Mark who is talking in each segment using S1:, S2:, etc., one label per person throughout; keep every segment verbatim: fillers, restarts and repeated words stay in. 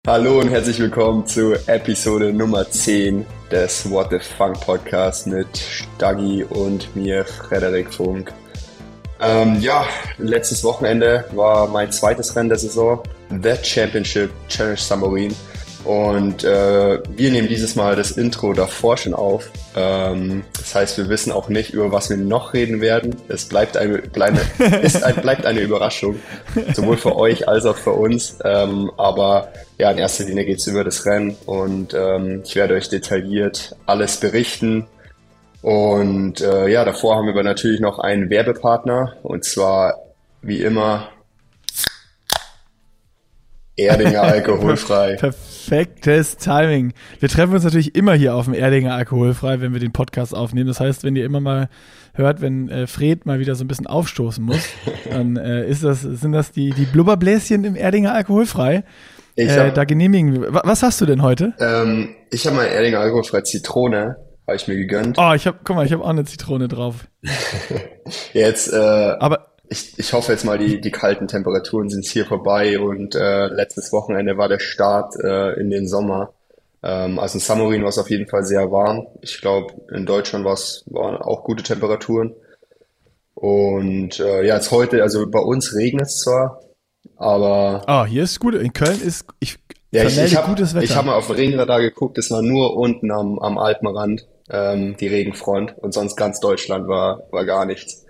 S1: Hallo und herzlich willkommen zu Episode Nummer zehn des What the Funk Podcast mit Staggi und mir, Frederik Funk. Ähm, ja, letztes Wochenende war mein zweites Rennen der Saison, The Championship Challenge Samorin. Und äh, wir nehmen dieses Mal das Intro davor schon auf. Ähm, das heißt, wir wissen auch nicht, über was wir noch reden werden. Es bleibt eine, bleibe, ist ein, bleibt eine Überraschung, sowohl für euch als auch für uns. Ähm, aber ja, in erster Linie geht es über das Rennen und ähm, ich werde euch detailliert alles berichten. Und äh, ja, davor haben wir aber natürlich noch einen Werbepartner, und zwar wie immer Erdinger alkoholfrei.
S2: Perfektes Timing. Wir treffen uns natürlich immer hier auf dem Erdinger alkoholfrei, wenn wir den Podcast aufnehmen. Das heißt, wenn ihr immer mal hört, wenn äh, Fred mal wieder so ein bisschen aufstoßen muss, dann äh, ist das, sind das die, die Blubberbläschen im Erdinger alkoholfrei. Ich hab, äh, da genehmigen wir. Was hast du denn heute?
S1: Ähm, ich habe mal Erdinger alkoholfrei Zitrone, habe ich mir gegönnt.
S2: Oh, ich habe, guck mal, ich habe auch eine Zitrone drauf.
S1: Jetzt, äh,
S2: aber
S1: Ich, ich hoffe jetzt mal, die, die kalten Temperaturen sind hier vorbei und äh, letztes Wochenende war der Start äh, in den Sommer. Ähm, also in Samorin war es auf jeden Fall sehr warm. Ich glaube, in Deutschland war's, waren auch gute Temperaturen. Und äh, ja, jetzt heute, also bei uns regnet es zwar, aber...
S2: Oh, hier ist gut. In Köln ist, ich
S1: ja, ich, ich hab,
S2: gutes Wetter.
S1: Ich habe mal auf den Regenradar geguckt, es war nur unten am, am Alpenrand ähm, die Regenfront und sonst ganz Deutschland war, war gar nichts.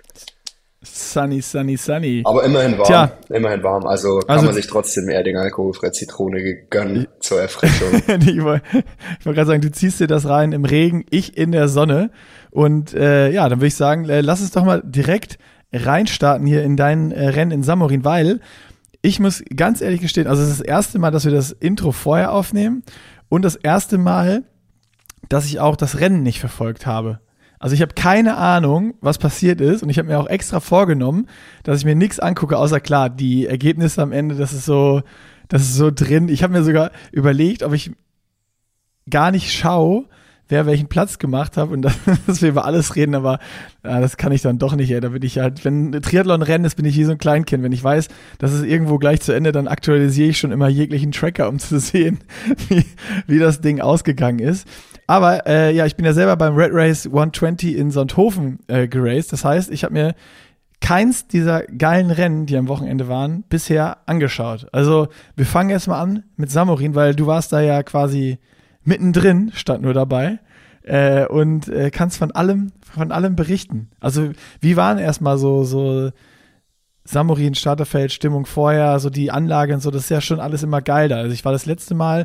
S2: Sunny, sunny, sunny.
S1: Aber immerhin warm,
S2: Tja.
S1: immerhin warm. Also kann
S2: also,
S1: man sich trotzdem Erdinger alkoholfreie Zitrone gönnen zur Erfrischung.
S2: ich wollte wollt gerade sagen, du ziehst dir das rein im Regen, ich in der Sonne. Und äh, ja, dann würde ich sagen, äh, lass uns doch mal direkt reinstarten hier in dein äh, Rennen in Samorin, weil ich muss ganz ehrlich gestehen, also es ist das erste Mal, dass wir das Intro vorher aufnehmen und das erste Mal, dass ich auch das Rennen nicht verfolgt habe. Also ich habe keine Ahnung, was passiert ist, und ich habe mir auch extra vorgenommen, dass ich mir nichts angucke, außer klar, die Ergebnisse am Ende, das ist so, das ist so drin. Ich habe mir sogar überlegt, ob ich gar nicht schaue, wer welchen Platz gemacht hat und dass wir über alles reden, aber ja, das kann ich dann doch nicht, ey. Da bin ich halt, wenn Triathlon-Rennen ist, bin ich wie so ein Kleinkind. Wenn ich weiß, dass es irgendwo gleich zu Ende, dann aktualisiere ich schon immer jeglichen Tracker, um zu sehen, wie, wie das Ding ausgegangen ist. Aber äh, ja, ich bin ja selber beim Red Race hundertzwanzig in Sonthofen äh, geraced. Das heißt, ich habe mir keins dieser geilen Rennen, die am Wochenende waren, bisher angeschaut. Also wir fangen erstmal an mit Samorin, weil du warst da ja quasi mittendrin, stand nur dabei, äh, und äh, kannst von allem, von allem berichten. Also wie waren erstmal so, so Samorin, Starterfeld, Stimmung vorher, so die Anlage und so, das ist ja schon alles immer geil da. Also ich war das letzte Mal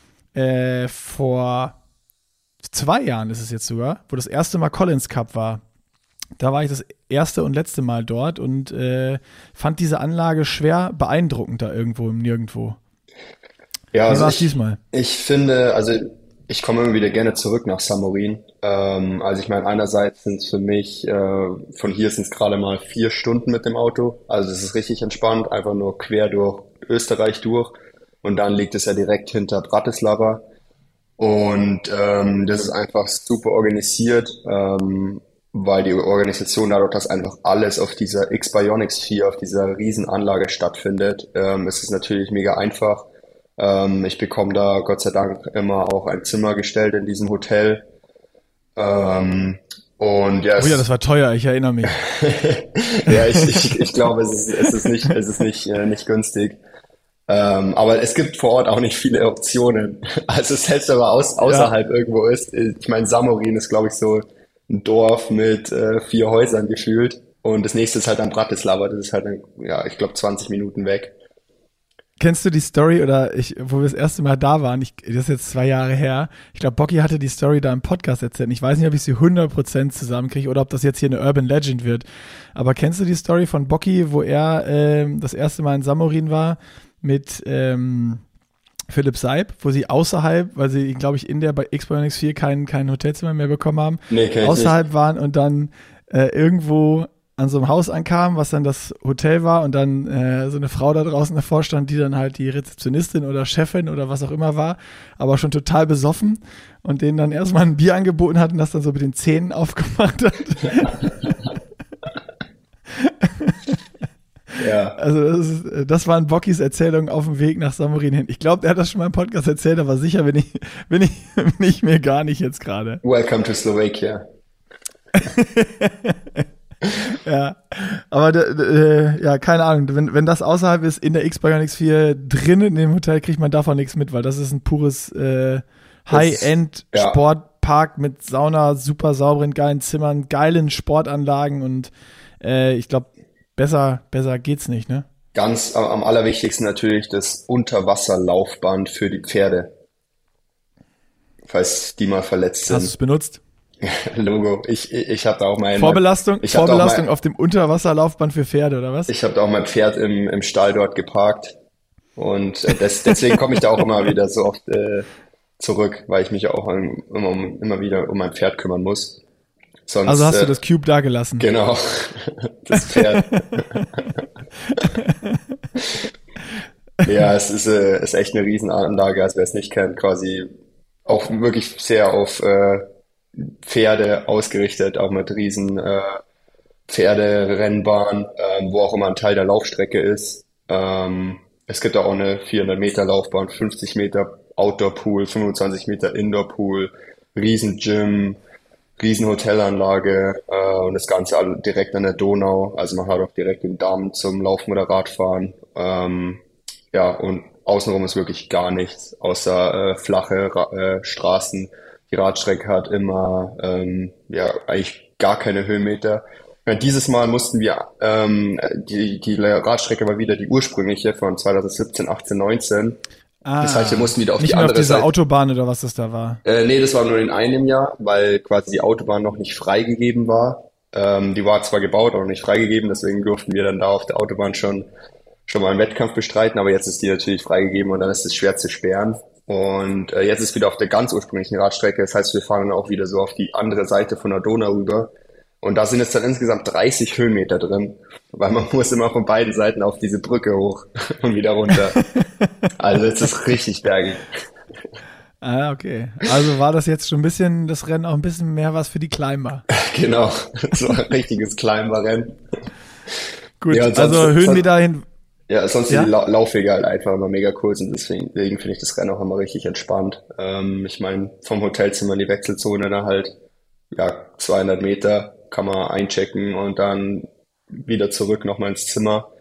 S2: äh, vor zwei Jahren ist es jetzt sogar, wo das erste Mal Collins Cup war. Da war ich das erste und letzte Mal dort und äh, fand diese Anlage schwer beeindruckend da irgendwo im Nirgendwo.
S1: Ja,
S2: Wie
S1: also
S2: war es
S1: ich,
S2: diesmal?
S1: ich finde, also ich komme immer wieder gerne zurück nach Samorin. Ähm, also ich meine, einerseits sind es für mich, äh, von hier sind es gerade mal vier Stunden mit dem Auto. Also es ist richtig entspannt, einfach nur quer durch Österreich durch. Und dann liegt es ja direkt hinter Bratislava. Und ähm, das ist einfach super organisiert, ähm, weil die Organisation dadurch, dass einfach alles auf dieser X-Bionics vier, auf dieser Riesenanlage stattfindet, ähm, ist es natürlich mega einfach. Ähm, ich bekomme da Gott sei Dank immer auch ein Zimmer gestellt in diesem Hotel. Ähm, und ja,
S2: Oh ja, das war teuer, ich erinnere mich.
S1: ja, ich, ich, ich glaube, es ist, es ist nicht, es ist nicht, äh, nicht günstig. Ähm, aber es gibt vor Ort auch nicht viele Optionen. Also selbst wenn man aus, außerhalb ja. irgendwo ist, ich meine, Samorin ist, glaube ich, so ein Dorf mit äh, vier Häusern gefühlt. Und das nächste ist halt dann Bratislava, das ist halt, dann, ja, ich glaube, zwanzig Minuten weg.
S2: Kennst du die Story, oder ich, wo wir das erste Mal da waren, ich, das ist jetzt zwei Jahre her, ich glaube, Bocky hatte die Story da im Podcast erzählt. Ich weiß nicht, ob ich sie hundert Prozent zusammenkriege oder ob das jetzt hier eine Urban Legend wird. Aber kennst du die Story von Bocky, wo er ähm, das erste Mal in Samorin war mit ähm, Philipp Seib, wo sie außerhalb, weil sie, glaube ich, in der bei X-Bionics vier kein, kein Hotelzimmer mehr bekommen haben,
S1: nee,
S2: außerhalb
S1: nicht.
S2: waren und dann äh, irgendwo an so einem Haus ankam, was dann das Hotel war, und dann äh, so eine Frau da draußen davor stand, die dann halt die Rezeptionistin oder Chefin oder was auch immer war, aber schon total besoffen, und denen dann erstmal ein Bier angeboten hat und das dann so mit den Zähnen aufgemacht hat.
S1: Ja.
S2: Also das, ist, das waren Bockys Erzählungen auf dem Weg nach Samorin hin. Ich glaube, er hat das schon mal im Podcast erzählt, aber sicher bin ich, bin ich, bin ich mir gar nicht jetzt gerade.
S1: Welcome to Slovakia.
S2: Ja, aber äh, ja, keine Ahnung, wenn, wenn das außerhalb ist, in der Xperion X vier drinnen in dem Hotel, kriegt man davon nichts mit, weil das ist ein pures äh, High-End-Sportpark ja. mit Sauna, super sauberen, geilen Zimmern, geilen Sportanlagen und äh, ich glaube, besser, besser geht's nicht, ne?
S1: Ganz am, am allerwichtigsten natürlich das Unterwasserlaufband für die Pferde. Falls die mal verletzt sind.
S2: Hast du es benutzt?
S1: Logo. Ich, ich, ich habe da auch mein
S2: Vorbelastung,
S1: ich
S2: Vorbelastung
S1: mein,
S2: auf dem Unterwasserlaufband für Pferde, oder was?
S1: Ich habe da auch mein Pferd im, im Stall dort geparkt und äh, des, deswegen komme ich da auch immer wieder so oft äh, zurück, weil ich mich auch um, immer, immer wieder um mein Pferd kümmern muss. Sonst,
S2: also hast
S1: äh,
S2: du das Cube da gelassen?
S1: Genau, das Pferd. Ja, es ist, äh, ist echt eine Riesenanlage, also wer es nicht kennt, quasi auch wirklich sehr auf äh, Pferde ausgerichtet, auch mit riesen äh, Pferderennbahn, ähm, wo auch immer ein Teil der Laufstrecke ist. Ähm, es gibt auch eine vierhundert Meter Laufbahn, fünfzig Meter Outdoor-Pool, fünfundzwanzig Meter Indoor-Pool, riesen Gym, riesen Hotelanlage äh, und das Ganze alle direkt an der Donau. Also man hat auch direkt den Damm zum Laufen oder Radfahren. Ähm, ja, und außenrum ist wirklich gar nichts, außer äh, flache Ra- äh, Straßen. Die Radstrecke hat immer ähm, ja eigentlich gar keine Höhenmeter. Ja, dieses Mal mussten wir, ähm, die, die Radstrecke war wieder die ursprüngliche von zwanzig siebzehn, achtzehn, neunzehn.
S2: Ah,
S1: das heißt, wir mussten wieder auf
S2: nicht
S1: die
S2: mehr
S1: andere
S2: auf dieser
S1: Seite.
S2: Autobahn oder was das da war.
S1: Äh, nee, das war nur in einem Jahr, weil quasi die Autobahn noch nicht freigegeben war. Ähm, die war zwar gebaut, aber nicht freigegeben, deswegen durften wir dann da auf der Autobahn schon schon mal einen Wettkampf bestreiten, aber jetzt ist die natürlich freigegeben und dann ist es schwer zu sperren. Und äh, jetzt ist wieder auf der ganz ursprünglichen Radstrecke, das heißt, wir fahren dann auch wieder so auf die andere Seite von der Donau rüber. Und da sind jetzt dann insgesamt dreißig Höhenmeter drin, weil man muss immer von beiden Seiten auf diese Brücke hoch und wieder runter. Also es ist richtig bergig.
S2: Ah, okay. Also war das jetzt schon ein bisschen, das Rennen auch ein bisschen mehr was für die Climber.
S1: Genau, so ein richtiges Climber-Rennen.
S2: Gut,
S1: ja, sonst,
S2: also Höhenmeter hin.
S1: Ja, sonst
S2: Ja?
S1: sind die La- Laufwege halt einfach immer mega kurz und deswegen, deswegen finde ich das Rennen auch immer richtig entspannt. Ähm, ich meine, vom Hotelzimmer in die Wechselzone da halt, ja, zweihundert Meter kann man einchecken und dann wieder zurück nochmal ins Zimmer.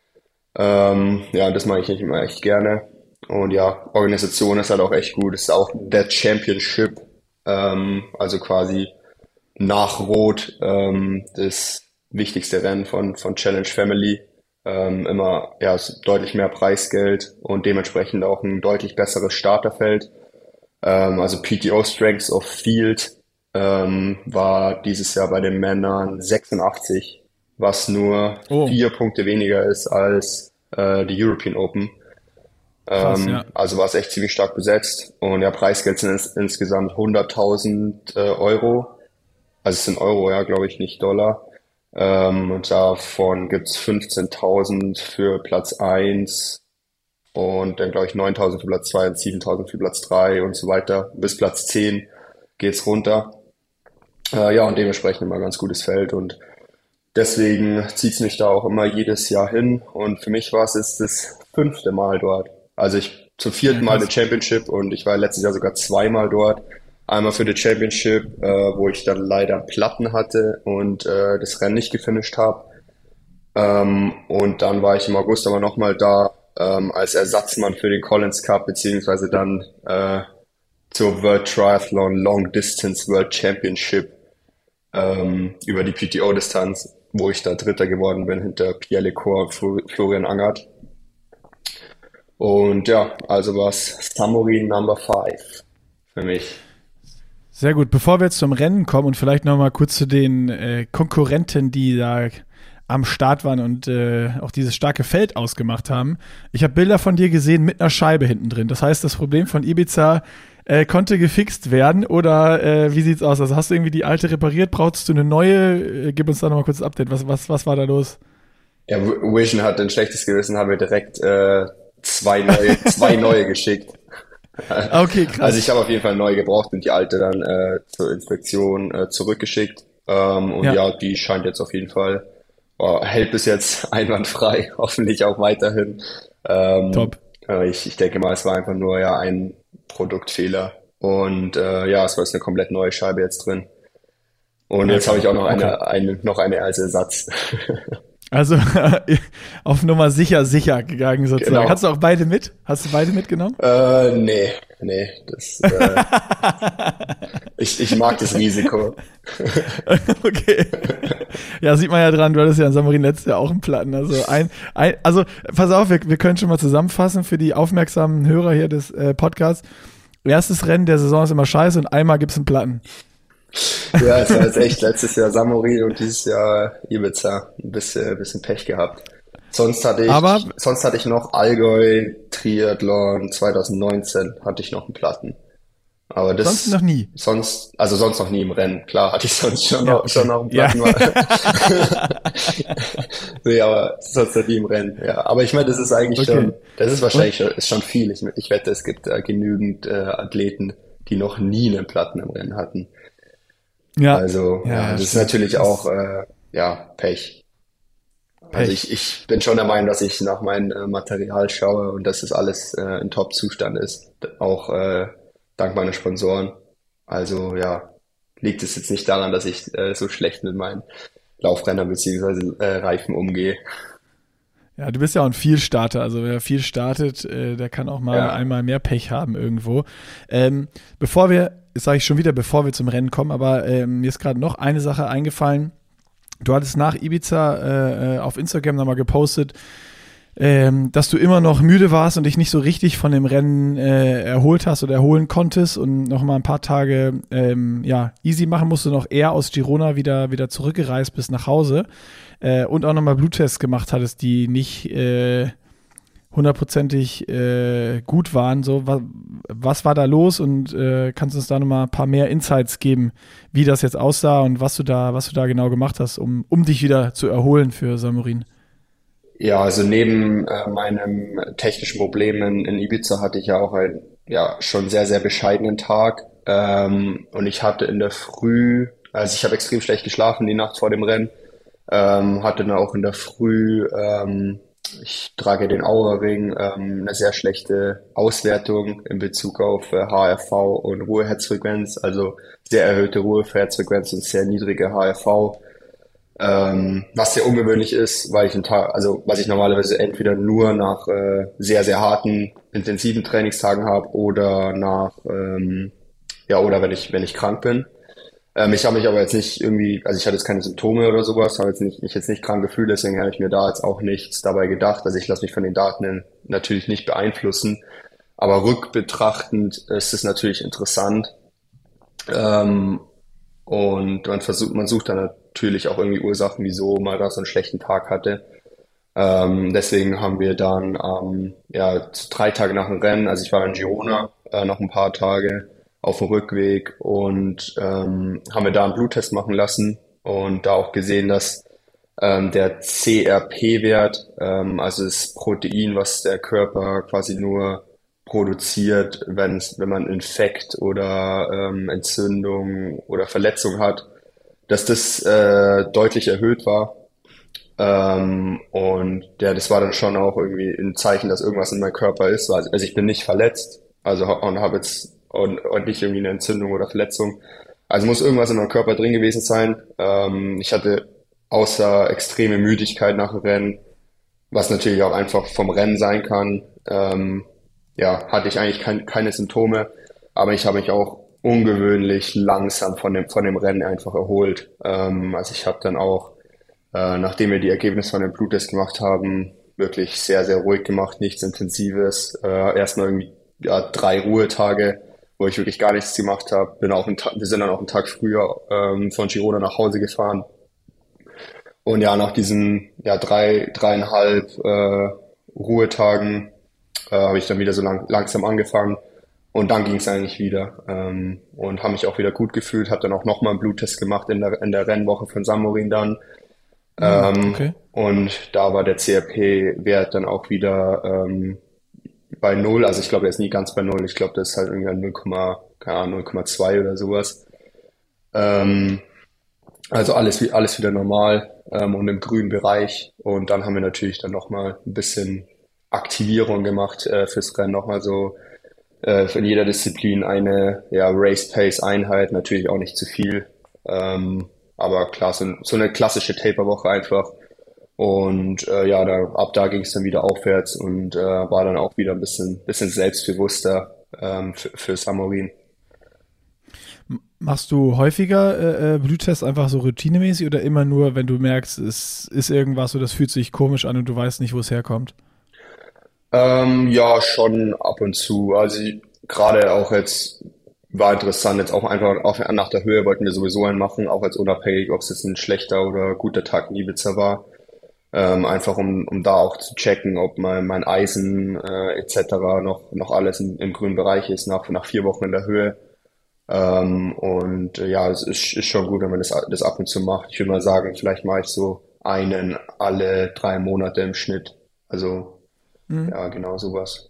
S1: Ähm, ja, das mache ich eigentlich immer echt gerne. Und ja, Organisation ist halt auch echt gut. Es ist auch der Championship, ähm, also quasi nach Rot, ähm, das wichtigste Rennen von, von Challenge Family. Ähm, immer ja es deutlich mehr Preisgeld und dementsprechend auch ein deutlich besseres Starterfeld. Ähm, also P T O Strengths of Field ähm, war dieses Jahr bei den Männern sechsundachtzig, was nur
S2: Oh.
S1: vier Punkte weniger ist als äh, die European Open.
S2: Krass,
S1: Ähm,
S2: ja.
S1: Also war es echt ziemlich stark besetzt und ja, Preisgeld sind ins, insgesamt hunderttausend äh, Euro. Also es sind Euro, ja, glaube ich, nicht Dollar. Ähm, und davon gibt's fünfzehntausend für Platz eins und dann, glaube ich, neuntausend für Platz zwei und siebentausend für Platz drei und so weiter. Bis Platz zehn geht's runter. Äh, ja, und dementsprechend immer ganz gutes Feld und deswegen zieht's mich da auch immer jedes Jahr hin. Und für mich war es jetzt das fünfte Mal dort. Also ich zum vierten
S2: Ja,
S1: Mal
S2: krass.
S1: der Championship und ich war letztes Jahr sogar zweimal dort. Einmal für die Championship, äh, wo ich dann leider Platten hatte und äh, das Rennen nicht gefinisht habe. Ähm, und dann war ich im August aber nochmal da ähm, als Ersatzmann für den Collins Cup, beziehungsweise dann äh, zur World Triathlon Long Distance World Championship ähm, über die P T O-Distanz, wo ich da Dritter geworden bin hinter Pierre Lecour und Flo- Florian Angert. Und ja, also war's Samorin Number Five für mich.
S2: Sehr gut. Bevor wir jetzt zum Rennen kommen und vielleicht noch mal kurz zu den äh, Konkurrenten, die da am Start waren und äh, auch dieses starke Feld ausgemacht haben. Ich habe Bilder von dir gesehen mit einer Scheibe hinten drin. Das heißt, das Problem von Ibiza äh, konnte gefixt werden oder äh, wie sieht's aus? Also hast du irgendwie die alte repariert? Brauchst du eine neue? Äh, gib uns da noch mal kurz ein Update. Was, was, was war da los?
S1: Ja, V- Vision hat ein schlechtes Gewissen, haben wir direkt äh, zwei neue, zwei neue geschickt.
S2: Ah, okay, krass.
S1: Also ich habe auf jeden Fall neu gebraucht und die alte dann äh, zur Inspektion äh, zurückgeschickt. Ähm, und
S2: Ja.
S1: ja. die scheint jetzt auf jeden Fall oh, hält bis jetzt einwandfrei, hoffentlich auch weiterhin. Ähm,
S2: Top.
S1: äh, ich, ich denke mal, es war einfach nur ja ein Produktfehler. Und äh, ja, es war jetzt eine komplett neue Scheibe jetzt drin. Und jetzt habe
S2: Okay,
S1: ich auch noch
S2: okay.
S1: eine, eine, noch eine als Ersatz.
S2: Also auf Nummer sicher, sicher gegangen sozusagen.
S1: Genau.
S2: Hast du auch beide mit? Hast du beide mitgenommen?
S1: Äh, nee, nee, das, äh, ich, ich mag das Risiko.
S2: Okay. Ja, sieht man ja dran, du hattest ja in Samorin letztes Jahr auch einen Platten. Also ein, ein also pass auf, wir, wir können schon mal zusammenfassen für die aufmerksamen Hörer hier des äh, Podcasts. Erstes Rennen der Saison ist immer scheiße und einmal gibt's einen Platten.
S1: Ja, es war jetzt echt letztes Jahr Samorin und dieses Jahr Ibiza. Ein bisschen, ein bisschen Pech gehabt. Sonst hatte ich,
S2: Aber
S1: sonst hatte ich noch Allgäu, Triathlon zwanzig neunzehn hatte ich noch einen Platten. Aber das,
S2: sonst noch nie.
S1: sonst, also sonst noch nie im Rennen. Klar hatte ich sonst schon
S2: Ja,
S1: noch,
S2: okay.
S1: schon noch einen
S2: Ja.
S1: Platten. Nee, aber sonst noch nie im Rennen. Ja, aber ich meine, das ist eigentlich
S2: Okay.
S1: schon, das ist wahrscheinlich schon, ist schon viel. Ich, ich wette, es gibt äh, genügend äh, Athleten, die noch nie einen Platten im Rennen hatten.
S2: Ja.
S1: Also, ja,
S2: Ja,
S1: das ist
S2: stimmt.
S1: natürlich
S2: Das-
S1: auch, äh, ja, Pech. Also
S2: Pech.
S1: ich, ich bin schon der Meinung, dass ich nach meinem äh, Material schaue und dass das alles äh, in Top-Zustand ist. Auch äh, dank meiner Sponsoren. Also ja, liegt es jetzt nicht daran, dass ich äh, so schlecht mit meinen Laufrädern beziehungsweise äh, Reifen umgehe.
S2: Ja, du bist ja auch ein Vielstarter, also wer viel startet, äh, der kann auch mal
S1: Ja.
S2: einmal mehr Pech haben irgendwo. Ähm, bevor wir, das sage ich schon wieder, bevor wir zum Rennen kommen, aber ähm, mir ist gerade noch eine Sache eingefallen. Du hattest nach Ibiza äh, äh, auf Instagram nochmal gepostet, ähm, dass du immer noch müde warst und dich nicht so richtig von dem Rennen äh, erholt hast oder erholen konntest und noch mal ein paar Tage ähm, ja, easy machen musst, du noch eher aus Girona wieder, wieder zurückgereist bist nach Hause äh, und auch nochmal Bluttests gemacht hattest, die nicht äh, hundertprozentig äh, gut waren. So, was, was war da los und äh, kannst du uns da nochmal ein paar mehr Insights geben, wie das jetzt aussah und was du da, was du da genau gemacht hast, um, um dich wieder zu erholen für Samorin?
S1: Ja, also neben äh, meinem technischen Problem in, in Ibiza hatte ich ja auch einen ja schon sehr, sehr bescheidenen Tag. Ähm, und ich hatte in der Früh, also ich habe extrem schlecht geschlafen die Nacht vor dem Rennen, ähm, hatte dann auch in der Früh, ähm, ich trage den Aura-Ring, ähm, eine sehr schlechte Auswertung in Bezug auf äh, H R V und Ruheherzfrequenz, also sehr erhöhte Ruheherzfrequenz und sehr niedrige H R V. Ähm, was sehr ungewöhnlich ist, weil ich einen Tag, also was ich normalerweise entweder nur nach äh, sehr, sehr harten, intensiven Trainingstagen habe oder nach, ähm, ja, oder wenn ich, wenn ich krank bin. Ähm, ich habe mich aber jetzt nicht irgendwie, also ich hatte jetzt keine Symptome oder sowas, habe jetzt nicht, mich jetzt nicht krank gefühlt, deswegen habe ich mir da jetzt auch nichts dabei gedacht. Also ich lasse mich von den Daten natürlich nicht beeinflussen, aber rückbetrachtend ist es natürlich interessant. Ähm, und man versucht, man sucht dann natürlich auch irgendwie Ursachen, wieso man da so einen schlechten Tag hatte. Ähm, deswegen haben wir dann, ähm, ja, drei Tage nach dem Rennen, also ich war in Girona, äh, noch ein paar Tage auf dem Rückweg und ähm, haben wir da einen Bluttest machen lassen und da auch gesehen, dass ähm, der C R P-Wert, ähm, also das Protein, was der Körper quasi nur produziert, wenn es, wenn man Infekt oder ähm, Entzündung oder Verletzung hat, dass das äh, deutlich erhöht war. Ähm, und ja, das war dann schon auch irgendwie ein Zeichen, dass irgendwas in meinem Körper ist. Also also ich bin nicht verletzt, also ha- und habe jetzt und, und nicht irgendwie eine Entzündung oder Verletzung. Also muss irgendwas in meinem Körper drin gewesen sein. Ähm, ich hatte außer extreme Müdigkeit nach dem Rennen, was natürlich auch einfach vom Rennen sein kann, ähm, ja, hatte ich eigentlich kein, keine Symptome, aber ich habe mich auch ungewöhnlich langsam von dem, von dem Rennen einfach erholt. Ähm, also ich habe dann auch, äh, nachdem wir die Ergebnisse von dem Bluttest gemacht haben, wirklich sehr, sehr ruhig gemacht, nichts Intensives. Äh, erstmal irgendwie ja, drei Ruhetage, wo ich wirklich gar nichts gemacht habe. Bin auch einen Tag, wir sind dann auch einen Tag früher ähm, von Girona nach Hause gefahren. Und ja, nach diesen ja drei, dreieinhalb äh, Ruhetagen äh, habe ich dann wieder so lang, langsam angefangen und dann ging es eigentlich wieder ähm, und habe mich auch wieder gut gefühlt, habe dann auch nochmal einen Bluttest gemacht in der in der Rennwoche von Samorin dann
S2: Ah,
S1: ähm,
S2: okay.
S1: und da war der C R P-Wert dann auch wieder ähm, bei null, also ich glaube, der ist nie ganz bei null, ich glaube, das ist halt irgendwie null, keine Ahnung, null Komma zwei oder sowas. Ähm, Also alles, wie- alles wieder normal ähm, und im grünen Bereich. Und dann haben wir natürlich dann nochmal ein bisschen Aktivierung gemacht äh, fürs Rennen. Nochmal so äh, in jeder Disziplin eine ja, Race-Pace-Einheit, natürlich auch nicht zu viel. Ähm, aber klar, so, so eine klassische Taper-Woche einfach. Und äh, ja, da, ab da ging es dann wieder aufwärts und äh, war dann auch wieder ein bisschen, bisschen selbstbewusster ähm, für, für Samorin.
S2: Machst du häufiger äh, äh, Bluttests einfach so routinemäßig oder immer nur, wenn du merkst, es ist irgendwas oder das fühlt sich komisch an und du weißt nicht, wo es herkommt?
S1: Ähm, ja, schon ab und zu. Also ich- gerade auch jetzt war interessant, jetzt auch einfach auch nach der Höhe wollten wir sowieso einen machen, auch als unabhängig, ob es jetzt ein schlechter oder guter Tag in Ibiza war. Ähm, einfach um, um da auch zu checken, ob mein, mein Eisen äh, et cetera noch, noch alles im, im grünen Bereich ist nach, nach vier Wochen in der Höhe. Ähm, und äh, ja, es ist, ist schon gut, wenn man das, das ab und zu macht. Ich würde mal sagen, vielleicht mache ich so einen alle drei Monate im Schnitt. Also
S2: Hm?
S1: ja, genau sowas.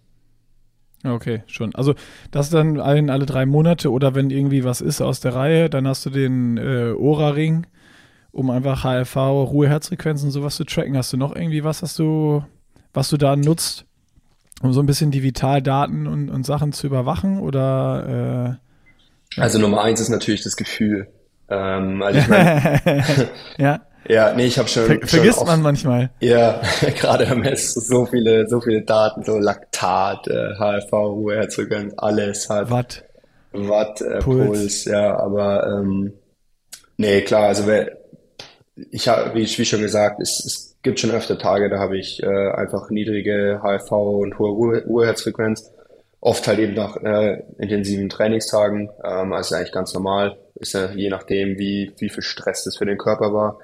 S2: Okay, schon. Also das dann ein, alle drei Monate oder wenn irgendwie was ist aus der Reihe, dann hast du den äh, Oura-Ring, um einfach H R V, Ruhe-Herzfrequenzen, sowas zu tracken. Hast du noch irgendwie was, was du, was du da nutzt, um so ein bisschen die Vitaldaten und, und Sachen zu überwachen? Oder äh, ja.
S1: Also Nummer eins ist natürlich das Gefühl. Ähm, also ich meine,
S2: Ja,
S1: ja, nee, ich habe
S2: ver
S1: schon schon
S2: vergisst man
S1: oft,
S2: manchmal.
S1: ja, gerade am Messen so viele, so viele Daten, so Laktat, äh, H R V, Ruheherzfrequenz, alles hat,
S2: Watt,
S1: Watt, äh,
S2: Puls.
S1: Puls, ja, aber ähm, nee, klar, also wer, ich habe, wie, wie schon gesagt, es, es gibt schon öfter Tage, da habe ich äh, einfach niedrige H R V und hohe Ruhe, Ruheherzfrequenz. Oft halt eben nach äh, intensiven Trainingstagen, ähm, also eigentlich ganz normal. Ist ja je nachdem, wie, wie viel Stress das für den Körper war.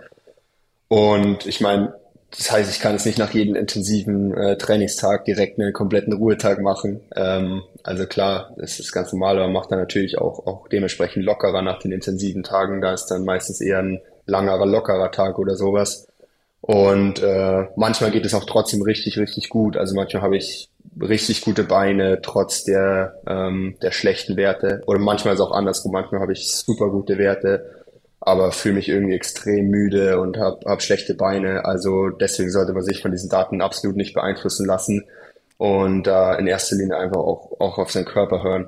S1: Und ich meine, das heißt, ich kann jetzt nicht nach jedem intensiven äh, Trainingstag direkt einen kompletten Ruhetag machen. Ähm, also klar, das ist ganz normal, aber man macht dann natürlich auch, auch dementsprechend lockerer nach den intensiven Tagen. Da ist dann meistens eher ein langerer, lockerer Tag oder sowas. Und äh, manchmal geht es auch trotzdem richtig, richtig gut. Also manchmal habe ich richtig gute Beine trotz der ähm, der schlechten Werte. Oder manchmal ist es auch andersrum. Manchmal habe ich super gute Werte, aber fühle mich irgendwie extrem müde und habe hab hab schlechte Beine. Also deswegen sollte man sich von diesen Daten absolut nicht beeinflussen lassen und äh, in erster Linie einfach auch auch auf seinen Körper hören.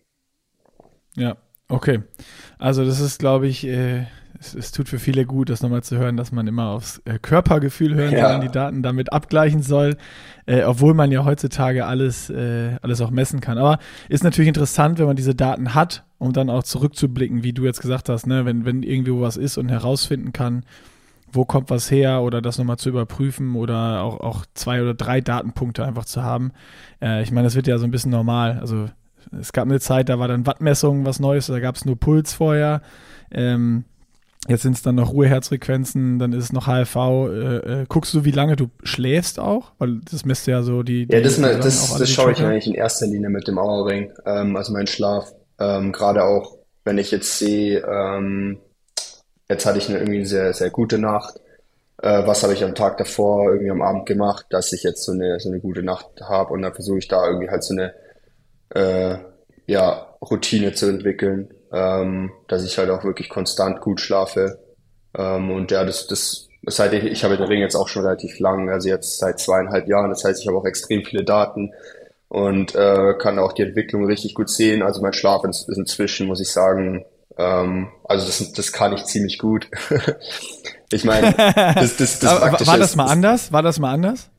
S2: Ja, okay. Also das ist, glaube ich, äh, es, es tut für viele gut, das nochmal zu hören, dass man immer aufs äh, Körpergefühl hören soll und die
S1: Ja,
S2: Daten damit abgleichen soll, äh, obwohl man ja heutzutage alles, äh, alles auch messen kann. Aber ist natürlich interessant, wenn man diese Daten hat, um dann auch zurückzublicken, wie du jetzt gesagt hast, ne? wenn, wenn irgendwo was ist und herausfinden kann, wo kommt was her oder das nochmal zu überprüfen oder auch, auch zwei oder drei Datenpunkte einfach zu haben. Äh, ich meine, das wird ja so ein bisschen normal. Also es gab eine Zeit, da war dann Wattmessung was Neues, da gab es nur Puls vorher. Ähm, jetzt sind es dann noch Ruheherzfrequenzen, dann ist es noch H R V. Äh, äh, guckst du, wie lange du schläfst auch? Weil das misst ja so die,
S1: ja,
S2: die,
S1: das,
S2: die
S1: mal-
S2: sagen auch
S1: das,
S2: alle
S1: das
S2: die
S1: schaue ich
S2: Tracker.
S1: eigentlich in erster Linie mit dem Aura-Ring, ähm, also mein Schlaf. Ähm, gerade auch, wenn ich jetzt sehe, ähm, jetzt hatte ich eine irgendwie sehr, sehr gute Nacht. Äh, was habe ich am Tag davor irgendwie am Abend gemacht, dass ich jetzt so eine, so eine gute Nacht habe und dann versuche ich da irgendwie halt so eine äh, ja, Routine zu entwickeln, ähm, dass ich halt auch wirklich konstant gut schlafe. Ähm, und ja, das, das, seit ich, ich habe den Ring jetzt auch schon relativ lang, also jetzt seit zweieinhalb Jahren. Das heißt, ich habe auch extrem viele Daten und äh, kann auch die Entwicklung richtig gut sehen. Also mein Schlaf ist, ist inzwischen, muss ich sagen, ähm, also das, das kann ich ziemlich gut. Ich meine, das, das, das
S2: Aber wa-
S1: Praktische
S2: war das
S1: ist,
S2: mal
S1: ist
S2: anders? War das mal anders?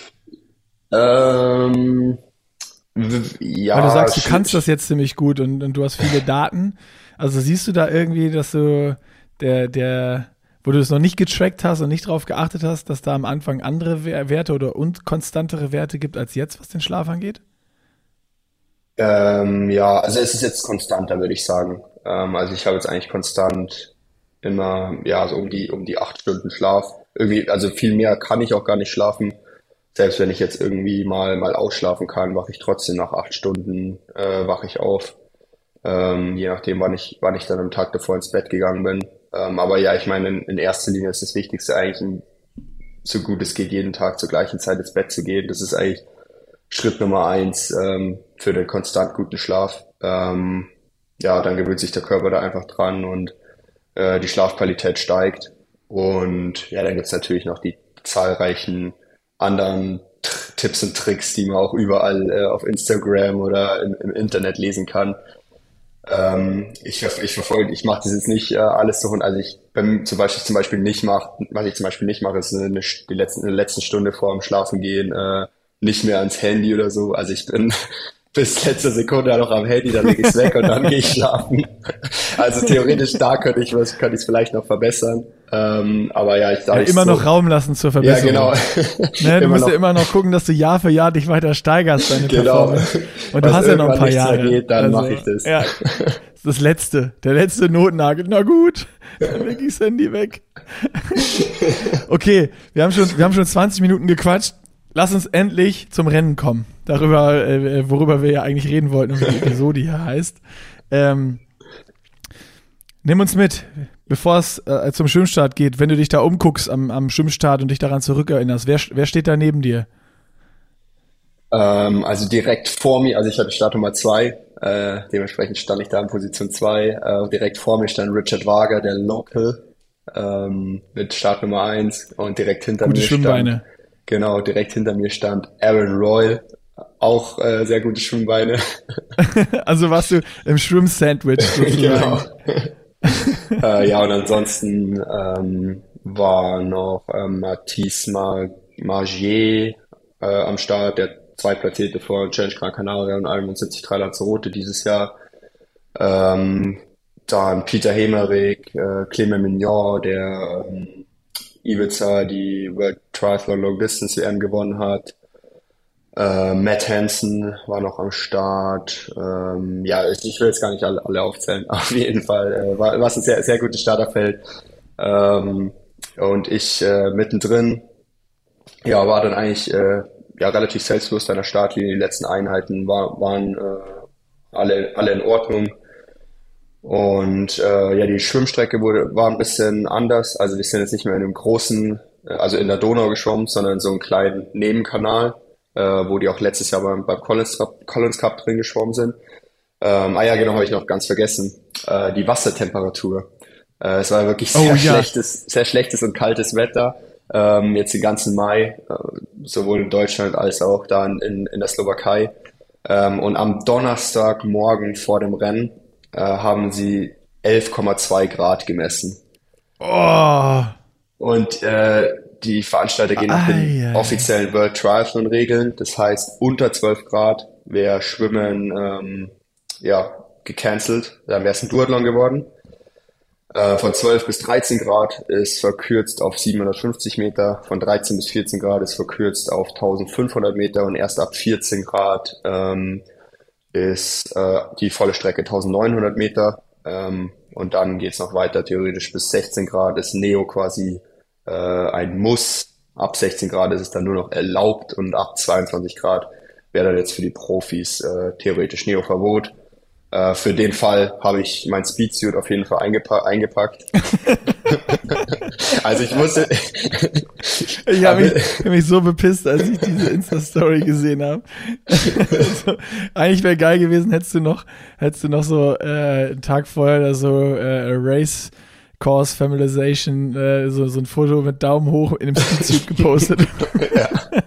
S1: ähm, w-
S2: Weil du
S1: ja,
S2: sagst, du
S1: sch-
S2: kannst das jetzt ziemlich gut und, und du hast viele Daten. Also siehst du da irgendwie, dass du der, der, wo du es noch nicht getrackt hast und nicht drauf geachtet hast, dass da am Anfang andere We- Werte oder und konstantere Werte gibt als jetzt, was den Schlaf angeht?
S1: Ähm, ja, also es ist jetzt konstanter, würde ich sagen. Ähm, also ich habe jetzt eigentlich konstant immer, ja, so um die, um die acht Stunden Schlaf. Irgendwie, also viel mehr kann ich auch gar nicht schlafen. Selbst wenn ich jetzt irgendwie mal, mal ausschlafen kann, wache ich trotzdem nach acht Stunden, äh, wache ich auf. Ähm, je nachdem, wann ich, wann ich dann am Tag davor ins Bett gegangen bin. Ähm, aber ja, ich meine, in, in erster Linie ist das Wichtigste eigentlich, so gut es geht, jeden Tag zur gleichen Zeit ins Bett zu gehen. Das ist eigentlich Schritt Nummer eins ähm, für den konstant guten Schlaf. Ähm, ja, dann gewöhnt sich der Körper da einfach dran und äh, die Schlafqualität steigt. Und ja, dann gibt's natürlich noch die zahlreichen anderen T- Tipps und Tricks, die man auch überall äh, auf Instagram oder im, im Internet lesen kann. Ähm, ich, ver- ich verfolge, ich mache das jetzt nicht äh, alles so, also ich beim zum Beispiel zum Beispiel nicht mache, was ich zum Beispiel nicht mache, ist eine, eine, die letzten, eine letzte Stunde vor dem Schlafengehen äh, nicht mehr ans Handy oder so. Also ich bin bis letzte Sekunde noch am Handy, dann lege ich es weg und dann gehe ich schlafen. Also theoretisch da könnte ich was, könnte ich es vielleicht noch verbessern. Ähm, aber ja, ich
S2: ja,
S1: sage
S2: immer
S1: so,
S2: noch Raum lassen zur Verbesserung.
S1: Ja, genau.
S2: Ne, du
S1: Immer
S2: musst
S1: noch-
S2: ja immer noch gucken, dass du Jahr für Jahr dich weiter steigerst, deine
S1: Genau.
S2: Performance. Und du
S1: Was
S2: hast ja noch ein
S1: irgendwann
S2: paar
S1: nichts mehr
S2: Jahre.
S1: geht, dann mache ich das.
S2: Ja, das ist das letzte, der letzte Notnagel. Na gut, dann leg ich das Handy weg. Okay, wir haben schon, wir haben schon zwanzig Minuten gequatscht. Lass uns endlich zum Rennen kommen. Darüber, äh, worüber wir ja eigentlich reden wollten und wie die Episode hier heißt. Ähm, nimm uns mit, bevor es äh, zum Schwimmstart geht, wenn du dich da umguckst am, am Schwimmstart und dich daran zurückerinnerst. Wer, wer steht da neben dir?
S1: Ähm, also direkt vor mir, also ich hatte Startnummer zwei, äh, dementsprechend stand ich da in Position zwei. Äh, direkt vor mir stand Richard Wager, der Local, ähm, mit Startnummer eins und direkt hinter
S2: Gute
S1: mir
S2: Schwimmbeine.
S1: stand, genau, direkt hinter mir stand Aaron Royal, auch äh, sehr gute Schwimmbeine.
S2: Also warst du im Schwimm-Sandwich
S1: Genau.
S2: sozusagen.
S1: äh, ja, und ansonsten ähm, war noch ähm, Mathis Mar Margier äh, am Start, der Zweitplatzierte vor Challenge Gran Canaria und einundsiebzig Komma drei Lanzarote dieses Jahr. Ähm, dann Peter Hemerich, äh, Clement Mignon, der ähm, Ibiza die World Triathlon Long Distance W M gewonnen hat. Äh, Matt Hansen war noch am Start. Ähm, ja, ich, ich will jetzt gar nicht alle, alle aufzählen. Auf jeden Fall äh, war war es ein sehr, sehr gutes Starterfeld. Ähm, und ich äh, mittendrin, ja, war dann eigentlich äh, ja relativ selbstbewusst an der Startlinie. Die letzten Einheiten war, waren äh, alle, alle in Ordnung. Und äh, ja, die Schwimmstrecke wurde, war ein bisschen anders. Also wir sind jetzt nicht mehr in einem großen, äh, also in der Donau geschwommen, sondern in so einem kleinen Nebenkanal, äh, wo die auch letztes Jahr beim, beim Collins Cup, Collins Cup drin geschwommen sind. Ähm, ah ja, genau, habe ich noch ganz vergessen. Äh, die Wassertemperatur. Äh, es war wirklich sehr
S2: Oh, ja.
S1: schlechtes, sehr schlechtes und kaltes Wetter. Ähm, jetzt den ganzen Mai, äh, sowohl in Deutschland als auch da in, in der Slowakei. Ähm, und am Donnerstagmorgen vor dem Rennen äh, haben sie elf Komma zwei Grad gemessen.
S2: Oh,
S1: Und äh, die Veranstalter gehen nach
S2: Ei,
S1: den
S2: ei,
S1: offiziellen World Triathlon Regeln. Das heißt, unter zwölf Grad wäre Schwimmen ähm, ja gecancelt. Dann wäre es ein Duathlon geworden. Äh, von zwölf bis dreizehn Grad ist verkürzt auf siebenhundertfünfzig Meter. Von dreizehn bis vierzehn Grad ist verkürzt auf eintausendfünfhundert Meter. Und erst ab vierzehn Grad ähm, ist äh, die volle Strecke eintausendneunhundert Meter. Ähm, und dann geht's noch weiter. Theoretisch bis sechzehn Grad ist Neo quasi äh, ein Muss. Ab sechzehn Grad ist es dann nur noch erlaubt und ab zweiundzwanzig Grad wäre dann jetzt für die Profis äh, theoretisch Neo-Verbot. Äh, für den Fall habe ich mein Speedsuit auf jeden Fall eingepa eingepackt. Also ich musste...
S2: ich habe mich, hab mich so bepisst, als ich diese Insta-Story gesehen habe. Also, eigentlich wäre geil gewesen, hättest du noch, hättest du noch so äh, einen Tag vorher oder so äh, Race Course Familiarization, äh, so, so ein Foto mit Daumen hoch in dem Speedsuit gepostet.
S1: Ja.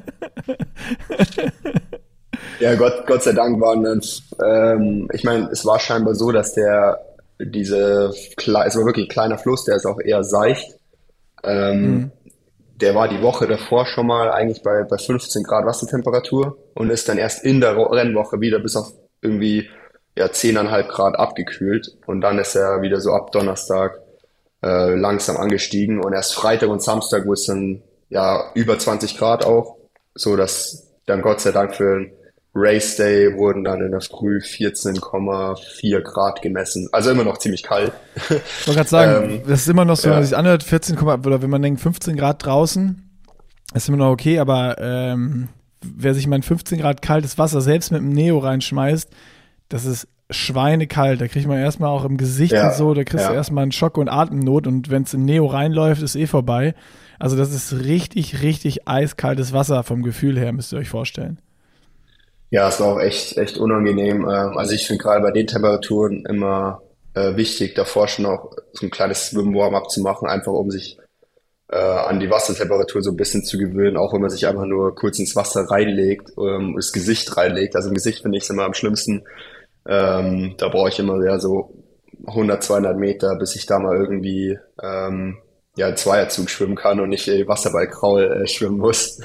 S1: Ja, Gott, Gott sei Dank waren dann, ähm, ich meine, es war scheinbar so, dass der, diese, kle- es war wirklich ein kleiner Fluss, der ist auch eher seicht. Ähm,
S2: Mhm.
S1: Der war die Woche davor schon mal eigentlich bei, bei fünfzehn Grad Wassertemperatur und ist dann erst in der Ro- Rennwoche wieder bis auf irgendwie, ja, zehn Komma fünf Grad abgekühlt und dann ist er wieder so ab Donnerstag, äh, langsam angestiegen und erst Freitag und Samstag wurde es dann, ja, über zwanzig Grad auch, so dass dann Gott sei Dank für den Race Day wurden dann in der Früh vierzehn Komma vier Grad gemessen. Also immer noch ziemlich kalt.
S2: Ich wollte gerade sagen,
S1: Ähm,
S2: das ist immer noch so, wenn
S1: ja.
S2: man sich anhört, vierzehn, oder wenn man denkt fünfzehn Grad draußen, ist immer noch okay, aber ähm, wer sich mal in fünfzehn Grad kaltes Wasser selbst mit dem Neo reinschmeißt, das ist schweinekalt. Da kriegt man erstmal auch im Gesicht
S1: Ja,
S2: und so, da kriegst
S1: ja.
S2: du erstmal einen Schock und Atemnot und wenn es in Neo reinläuft, ist eh vorbei. Also das ist richtig, richtig eiskaltes Wasser vom Gefühl her, müsst ihr euch vorstellen.
S1: Ja, es war auch echt, echt unangenehm. Ähm, Also ich finde gerade bei den Temperaturen immer äh, wichtig, davor schon auch so ein kleines Swim-Warm-up zu machen, einfach um sich äh, an die Wassertemperatur so ein bisschen zu gewöhnen, auch wenn man sich einfach nur kurz ins Wasser reinlegt, ähm, das Gesicht reinlegt. Also im Gesicht finde ich es immer am schlimmsten. Ähm, da brauche ich immer ja so hundert, zweihundert Meter, bis ich da mal irgendwie ähm, ja einen Zweierzug schwimmen kann und nicht äh, Wasserballkraul äh, schwimmen muss.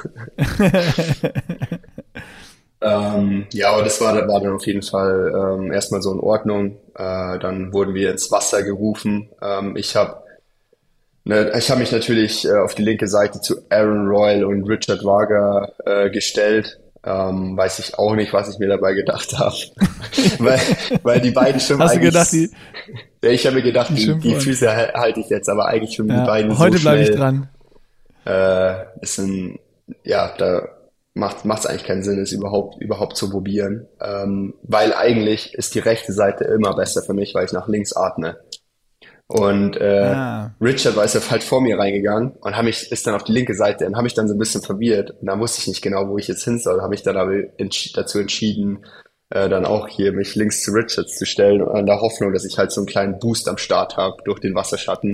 S1: ähm, ja, aber das war, war dann auf jeden Fall ähm, erstmal so in Ordnung. Äh, dann wurden wir ins Wasser gerufen. Ähm, ich habe ne, ich habe mich natürlich äh, auf die linke Seite zu Aaron Royal und Richard Varga äh, gestellt. Ähm, weiß ich auch nicht, was ich mir dabei gedacht habe. weil, weil die beiden schwimmen
S2: Hast
S1: eigentlich...
S2: Hast du gedacht, die...
S1: Ja, ich habe mir gedacht, die,
S2: die,
S1: die Füße halte ich jetzt, aber eigentlich schwimmen
S2: ja,
S1: die beiden
S2: heute
S1: so schnell.
S2: Heute bleibe ich
S1: dran. Äh, ist ein, ja, da macht es eigentlich keinen Sinn, es überhaupt überhaupt zu probieren. Ähm, weil eigentlich ist die rechte Seite immer besser für mich, weil ich nach links atme. Und äh, ah. Richard war ist halt vor mir reingegangen und hab mich, ist dann auf die linke Seite und habe mich dann so ein bisschen verwirrt. Und da wusste ich nicht genau, wo ich jetzt hin soll. Habe mich dann aber entsch- dazu entschieden, äh, dann auch hier mich links zu Richard zu stellen, in der Hoffnung, dass ich halt so einen kleinen Boost am Start habe durch den Wasserschatten.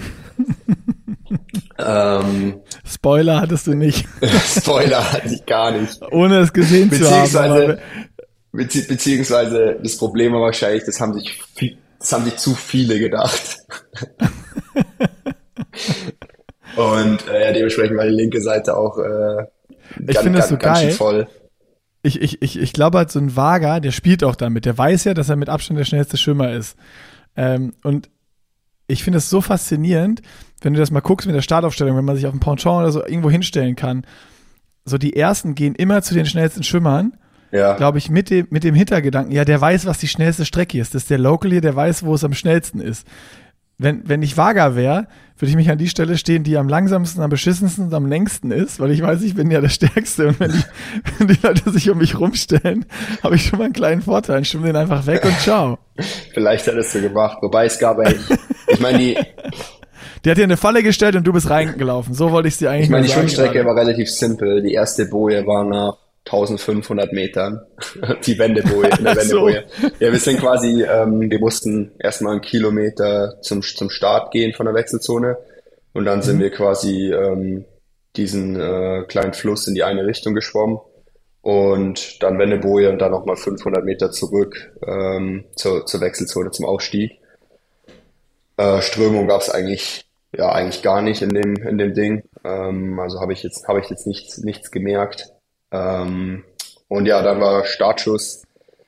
S1: ähm,
S2: Spoiler hattest du nicht.
S1: Spoiler hatte ich gar nicht.
S2: Ohne es gesehen zu haben.
S1: Bezieh- beziehungsweise das Problem war wahrscheinlich, das haben sich viel Das haben sich zu viele gedacht. Und äh, ja, dementsprechend war die linke Seite auch äh,
S2: ich
S1: ganz,
S2: finde das so
S1: ganz
S2: geil.
S1: schön voll.
S2: Ich, ich, ich, ich glaube halt, so ein Varga, der spielt auch damit. Der weiß ja, dass er mit Abstand der schnellste Schwimmer ist. Ähm, und ich finde es so faszinierend, wenn du das mal guckst mit der Startaufstellung, wenn man sich auf dem Ponton oder so irgendwo hinstellen kann. So die Ersten gehen immer zu den schnellsten Schwimmern. Ja. Glaube ich, mit dem, mit dem Hintergedanken, ja, der weiß, was die schnellste Strecke ist. Das ist der Local hier, der weiß, wo es am schnellsten ist. Wenn, wenn ich Varga wäre, würde ich mich an die Stelle stehen, die am langsamsten, am beschissensten und am längsten ist, weil ich weiß, ich bin ja der Stärkste. Und wenn die, wenn die Leute sich um mich rumstellen, habe ich schon mal einen kleinen Vorteil. Ich schwimme den einfach weg und ciao.
S1: Vielleicht hättest du gemacht. Wobei es gab eigentlich, ich meine, die...
S2: Die hat dir eine Falle gestellt und du bist reingelaufen. So wollte ich sie eigentlich
S1: Ich meine, die
S2: sagen.
S1: Schwimmstrecke war relativ simpel. Die erste Boje war nach eintausendfünfhundert Metern, die Wendeboje, in der Wendeboje. So. Ja, wir sind quasi, ähm, wir mussten erstmal einen Kilometer zum, zum Start gehen von der Wechselzone und dann sind mhm. wir quasi ähm, diesen äh, kleinen Fluss in die eine Richtung geschwommen und dann Wendeboje und dann nochmal fünfhundert Meter zurück ähm, zur, zur Wechselzone, zum Aufstieg. Äh, Strömung gab es eigentlich, ja, eigentlich gar nicht in dem, in dem Ding. Ähm, also habe ich jetzt, habe ich jetzt nichts, nichts gemerkt. Ähm, und ja, dann war Startschuss.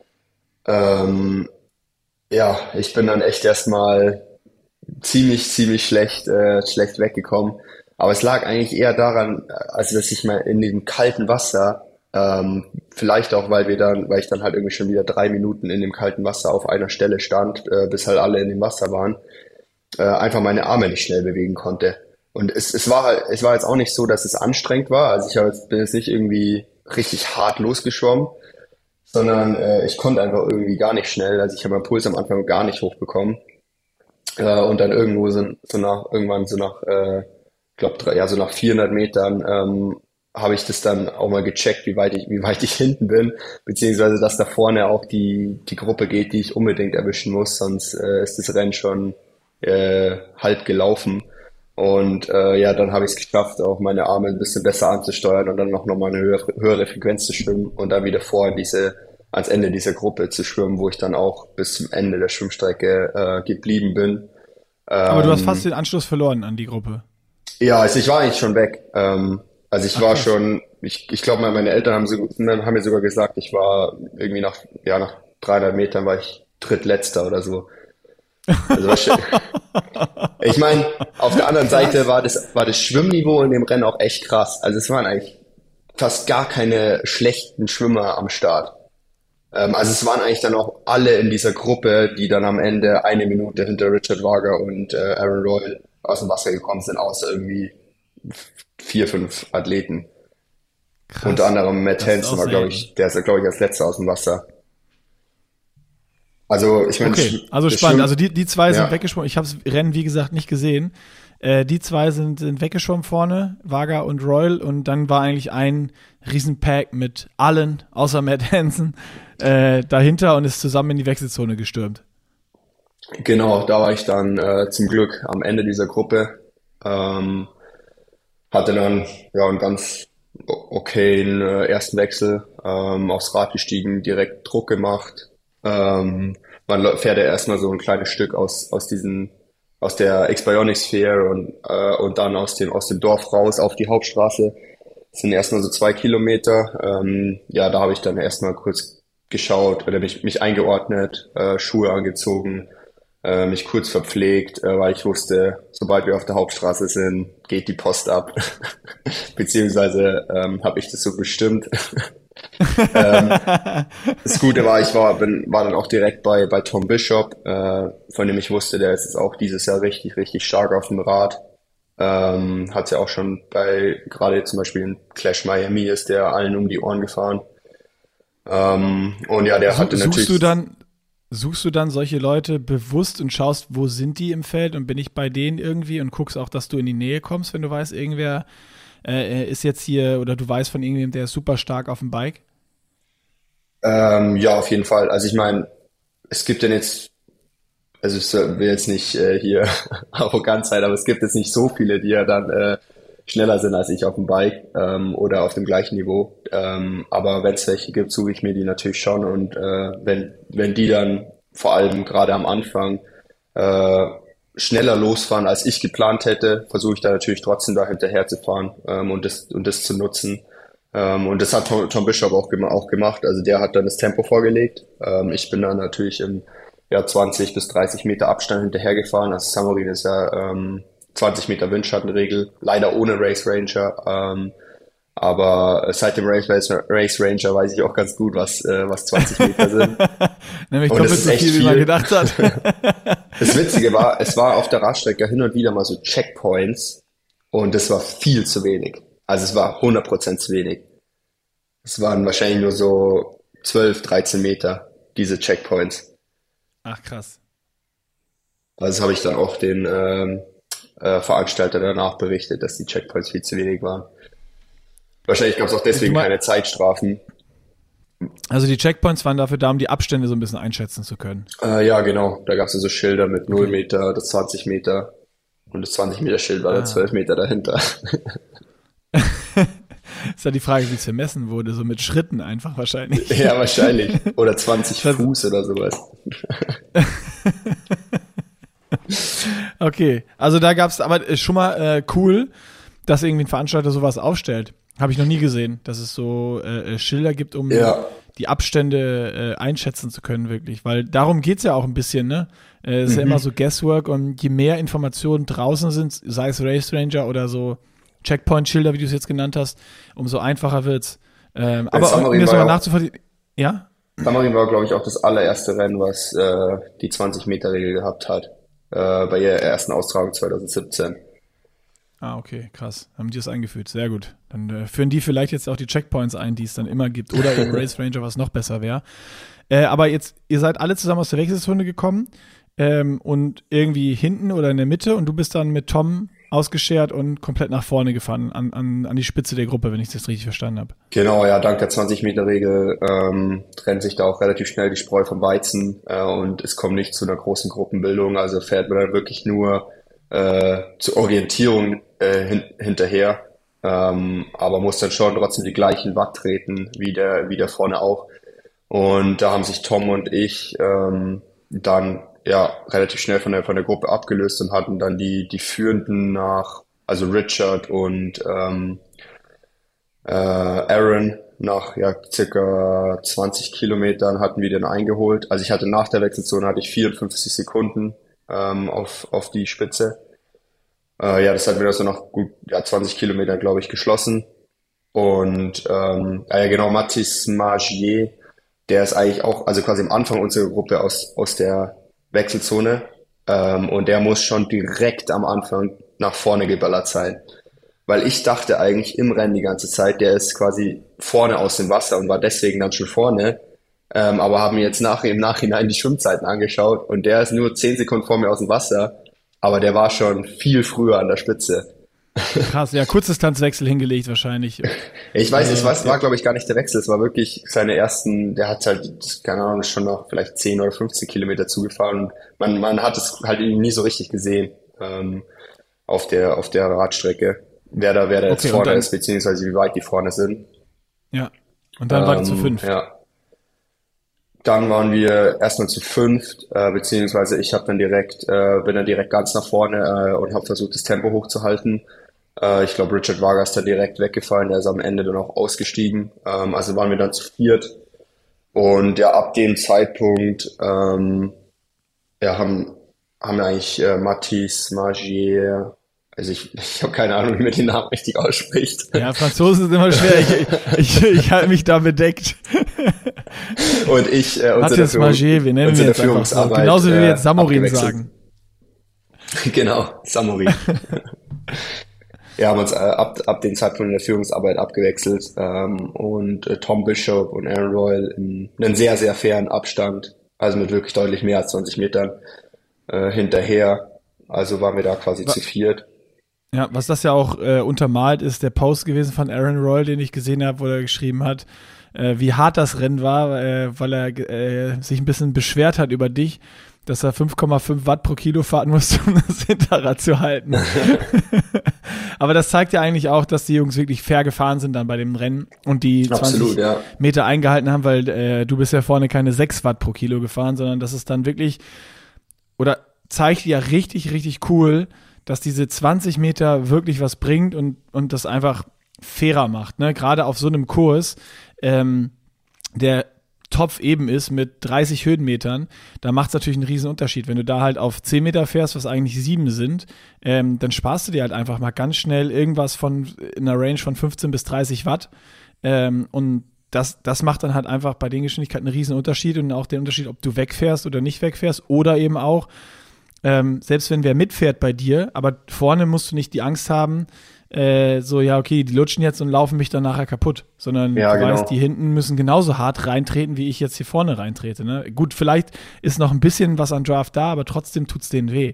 S1: Ähm, ja, ich bin dann echt erstmal ziemlich, ziemlich schlecht, äh, schlecht weggekommen. Aber es lag eigentlich eher daran, also dass ich mal in dem kalten Wasser, ähm, vielleicht auch, weil wir dann, weil ich dann halt irgendwie schon wieder drei Minuten in dem kalten Wasser auf einer Stelle stand, äh, bis halt alle in dem Wasser waren, äh, einfach meine Arme nicht schnell bewegen konnte. Und es, es war halt, es war jetzt auch nicht so, dass es anstrengend war. Also ich hab jetzt, bin jetzt nicht irgendwie richtig hart losgeschwommen, sondern äh, ich konnte einfach irgendwie gar nicht schnell. Also ich habe meinen Puls am Anfang gar nicht hochbekommen. Äh, und dann irgendwo so, so nach, irgendwann so nach, äh, glaube ja so nach vierhundert Metern ähm, habe ich das dann auch mal gecheckt, wie weit ich, wie weit ich hinten bin, beziehungsweise dass da vorne auch die die Gruppe geht, die ich unbedingt erwischen muss, sonst äh, ist das Rennen schon äh, halb gelaufen. Und äh, ja, dann habe ich es geschafft, auch meine Arme ein bisschen besser anzusteuern und dann noch nochmal eine höhere, höhere Frequenz zu schwimmen und dann wieder vor in diese, ans Ende dieser Gruppe zu schwimmen, wo ich dann auch bis zum Ende der Schwimmstrecke äh, geblieben bin. Ähm,
S2: Aber du hast fast den Anschluss verloren an die Gruppe.
S1: Ja, also ich war eigentlich schon weg. Ähm, also ich Ach, war schon, ich, ich glaube, meine Eltern haben, so, haben mir sogar gesagt, ich war irgendwie nach, ja, nach dreihundert Metern war ich drittletzter oder so. Also ich meine, auf der anderen Seite war das, war das Schwimmniveau in dem Rennen auch echt krass. Also es waren eigentlich fast gar keine schlechten Schwimmer am Start. Ähm, also es waren eigentlich dann auch alle in dieser Gruppe, die dann am Ende eine Minute hinter Richard Varga und äh, Aaron Royal aus dem Wasser gekommen sind, außer irgendwie vier, fünf Athleten. Krass. Unter anderem Matt Hansen war, glaube ich, der ist, glaube ich, als letzter aus dem Wasser. Also ich meine,
S2: okay, also spannend. Also die die zwei sind ja. weggeschwommen. Ich habe das Rennen wie gesagt nicht gesehen. Äh, die zwei sind sind weggeschwommen vorne, Varga und Royal, und dann war eigentlich ein Riesenpack mit allen außer Matt Hansen äh, dahinter und ist zusammen in die Wechselzone gestürmt.
S1: Genau, da war ich dann äh, zum Glück am Ende dieser Gruppe. Ähm, hatte dann ja einen ganz o- okayen äh, ersten Wechsel, ähm, aufs Rad gestiegen, direkt Druck gemacht. Ähm, man läu- fährt ja erstmal so ein kleines Stück aus aus diesen aus der Expionic Sphere und äh, und dann aus dem aus dem Dorf raus auf die Hauptstraße. Das sind erstmal so zwei Kilometer. Ähm, ja, da habe ich dann erstmal kurz geschaut oder mich mich eingeordnet, äh, Schuhe angezogen, äh, mich kurz verpflegt, äh, weil ich wusste, sobald wir auf der Hauptstraße sind, geht die Post ab. Beziehungsweise ähm, habe ich das so bestimmt. ähm, Das Gute war, ich war, bin, war dann auch direkt bei, bei Tom Bishop, äh, von dem ich wusste, der ist jetzt auch dieses Jahr richtig, richtig stark auf dem Rad. Ähm, hat ja auch schon bei, gerade zum Beispiel in Clash Miami ist der allen um die Ohren gefahren. Ähm, und ja, der
S2: Su-
S1: hatte
S2: Suchst du
S1: natürlich.
S2: dann, suchst du dann solche Leute bewusst und schaust, wo sind die im Feld und bin ich bei denen irgendwie und guckst auch, dass du in die Nähe kommst, wenn du weißt, irgendwer äh, ist jetzt hier oder du weißt von irgendjemandem, der ist super stark auf dem Bike?
S1: Ähm, ja, auf jeden Fall. Also ich meine, es gibt denn jetzt, also ich will jetzt nicht äh, hier arrogant sein, aber es gibt jetzt nicht so viele, die ja dann äh, schneller sind als ich auf dem Bike ähm, oder auf dem gleichen Niveau. Ähm, aber wenn es welche gibt, suche ich mir die natürlich schon und äh, wenn wenn die dann vor allem gerade am Anfang äh, schneller losfahren, als ich geplant hätte, versuche ich da natürlich trotzdem da hinterher zu fahren ähm, und das und das zu nutzen. Ähm, und das hat Tom, Tom Bishop auch, gema auch gemacht. Also der hat dann das Tempo vorgelegt. Ähm, ich bin dann natürlich im ja, zwanzig bis dreißig Meter Abstand hinterhergefahren. Also Samorin ist ja ähm, zwanzig Meter Windschattenregel, leider ohne Race Ranger. Ähm, aber seit dem Race, Race, Race Ranger weiß ich auch ganz gut, was, äh, was zwanzig Meter sind.
S2: Nämlich
S1: Und das
S2: doppelt
S1: ist
S2: so
S1: echt
S2: viel, wie man
S1: viel.
S2: gedacht hat.
S1: Das Witzige war, es war auf der Radstrecke hin und wieder mal so Checkpoints und das war viel zu wenig. Also es war hundert Prozent zu wenig. Es waren wahrscheinlich nur so zwölf, dreizehn Meter, diese Checkpoints.
S2: Ach krass.
S1: Also das habe ich dann auch den ähm, äh, Veranstalter danach berichtet, dass die Checkpoints viel zu wenig waren. Wahrscheinlich gab es auch
S2: Du
S1: deswegen
S2: mein,
S1: keine Zeitstrafen.
S2: also die Checkpoints waren dafür da, um die Abstände so ein bisschen einschätzen zu können.
S1: Äh, ja, genau. Da gab es so Schilder mit null Meter, das zwanzig Meter und das zwanzig Meter Schild war dann zwölf
S2: Ah.
S1: Meter dahinter.
S2: Ist ja die Frage, wie es vermessen wurde, so mit Schritten einfach wahrscheinlich.
S1: Ja, wahrscheinlich. Oder zwanzig
S2: Das,
S1: Fuß oder sowas.
S2: okay, also da gab's aber äh, schon mal äh, cool, dass irgendwie ein Veranstalter sowas aufstellt. Habe ich noch nie gesehen, dass es so äh, äh, Schilder gibt, um
S1: Ja.
S2: die Abstände äh, einschätzen zu können, wirklich. Weil darum geht's ja auch ein bisschen, ne? Äh, es ist ja immer
S1: Mhm.
S2: so Guesswork und je mehr Informationen draußen sind, sei es Race Ranger oder so Checkpoint-Schilder, wie du es jetzt genannt hast, umso einfacher wird's. Ähm,
S1: Bei
S2: aber um mir
S1: Samarin
S2: das
S1: war ja
S2: nochmal
S1: auch,
S2: nachzuvollziehen, ja?
S1: Samarin war, glaube ich, auch das allererste Rennen, was äh, die zwanzig Meter Regel gehabt hat. Äh, bei ihrer ersten Austragung zwanzig siebzehn.
S2: Ah, okay, krass. Haben die das eingeführt. Sehr gut. Dann äh, führen die vielleicht jetzt auch die Checkpoints ein, die es dann immer gibt. Oder eben Race Ranger, was noch besser wäre. Äh, aber jetzt, ihr seid alle zusammen aus der Wechselzone gekommen ähm, und irgendwie hinten oder in der Mitte und du bist dann mit Tom ausgeschert und komplett nach vorne gefahren, an, an, an die Spitze der Gruppe, wenn ich das richtig verstanden habe.
S1: Genau, ja, dank der zwanzig Meter Regel ähm, trennt sich da auch relativ schnell die Spreu vom Weizen äh, und es kommt nicht zu einer großen Gruppenbildung. Also fährt man dann wirklich nur äh, zur Orientierung äh, hin hinterher, ähm, aber muss dann schon trotzdem die gleichen Watt treten wie der, wie der vorne auch. Und da haben sich Tom und ich ähm, dann ja relativ schnell von der von der Gruppe abgelöst und hatten dann die die Führenden nach, also Richard und ähm, äh, Aaron nach ja circa zwanzig Kilometern hatten wir den eingeholt. Also ich hatte nach der Wechselzone hatte ich vierundfünfzig Sekunden ähm, auf auf die Spitze. Äh, ja, das hatten wir also noch gut ja, zwanzig Kilometer, glaube ich, geschlossen. Und ähm, ah ja genau, Mathis Magier, der ist eigentlich auch, also quasi am Anfang unserer Gruppe aus aus der Wechselzone. Ähm, und der muss schon direkt am Anfang nach vorne geballert sein. Weil ich dachte eigentlich im Rennen die ganze Zeit, der ist quasi vorne aus dem Wasser und war deswegen dann schon vorne. Ähm, aber haben mir jetzt nach, im Nachhinein die Schwimmzeiten angeschaut und der ist nur zehn Sekunden vor mir aus dem Wasser, aber der war schon viel früher an der Spitze.
S2: Krass, ja, Kurzdistanzwechsel hingelegt wahrscheinlich.
S1: Ich weiß, es war,
S2: ja.
S1: war glaube ich gar nicht der Wechsel, es war wirklich seine ersten, der hat halt, keine Ahnung, schon noch vielleicht zehn oder fünfzehn Kilometer zugefahren und man, man hat es halt irgendwie nie so richtig gesehen, ähm, auf der, auf der Radstrecke, wer da, wer da jetzt
S2: Okay, und
S1: vorne
S2: dann-
S1: ist, beziehungsweise wie weit die vorne sind.
S2: Ja. Und dann war die zu
S1: Ähm,
S2: fünf.
S1: Ja. Dann waren wir erstmal zu fünft, äh, beziehungsweise ich habe dann direkt, äh, bin dann direkt ganz nach vorne äh, und habe versucht, das Tempo hochzuhalten. Äh, ich glaube, Richard Vargas ist dann direkt weggefallen, der ist am Ende dann auch ausgestiegen. Ähm, also waren wir dann zu viert. Und ja, ab dem Zeitpunkt ähm, ja, haben, haben wir eigentlich äh, Mathis, Magier, also ich, ich habe keine Ahnung, wie man den Namen richtig ausspricht.
S2: Ja, Franzosen sind immer schwer. Ich, ich, ich halte mich da bedeckt.
S1: Und ich äh, unter der
S2: Matthias
S1: Führung,
S2: Magier, wir nennen
S1: unter
S2: ihn
S1: der
S2: jetzt einfach so.
S1: Führungsarbeit,
S2: Genauso wie wir
S1: äh,
S2: jetzt Samorin
S1: abgewechselt.
S2: sagen.
S1: Genau, Samori. Wir haben uns äh, ab, ab dem Zeitpunkt in der Führungsarbeit abgewechselt ähm, und äh, Tom Bishop und Aaron Royal in einen sehr, sehr fairen Abstand, also mit wirklich deutlich mehr als zwanzig Metern äh, hinterher. Also waren wir da quasi
S2: Wa-
S1: zu viert.
S2: Ja, was das ja auch äh, untermalt ist, der Post gewesen von Aaron Royal, den ich gesehen habe, wo er geschrieben hat, äh, wie hart das Rennen war, äh, weil er äh, sich ein bisschen beschwert hat über dich, dass er fünf Komma fünf Watt pro Kilo fahren musste, um das Hinterrad zu halten. Aber das zeigt ja eigentlich auch, dass die Jungs wirklich fair gefahren sind dann bei dem Rennen und die zwanzig
S1: Absolut, ja.
S2: Meter eingehalten haben, weil äh, du bist ja vorne keine sechs Watt pro Kilo gefahren, sondern das ist dann wirklich, oder zeigt ja richtig, richtig cool, dass diese zwanzig Meter wirklich was bringt und, und das einfach fairer macht, ne? Gerade auf so einem Kurs, ähm, der Topf eben ist mit dreißig Höhenmetern, da macht es natürlich einen riesen Unterschied. Wenn du da halt auf zehn Meter fährst, was eigentlich sieben sind, ähm, dann sparst du dir halt einfach mal ganz schnell irgendwas von in einer Range von fünfzehn bis dreißig Watt. Ähm, und das, das macht dann halt einfach bei den Geschwindigkeiten einen riesen Unterschied und auch den Unterschied, ob du wegfährst oder nicht wegfährst oder eben auch, ähm, selbst wenn wer mitfährt bei dir, aber vorne musst du nicht die Angst haben, äh, so, ja, okay, die lutschen jetzt und laufen mich dann nachher kaputt, sondern
S1: Ja,
S2: du
S1: genau.
S2: weißt, die hinten müssen genauso hart reintreten, wie ich jetzt hier vorne reintrete. Ne? Gut, vielleicht ist noch ein bisschen was an Draft da, aber trotzdem tut's denen weh.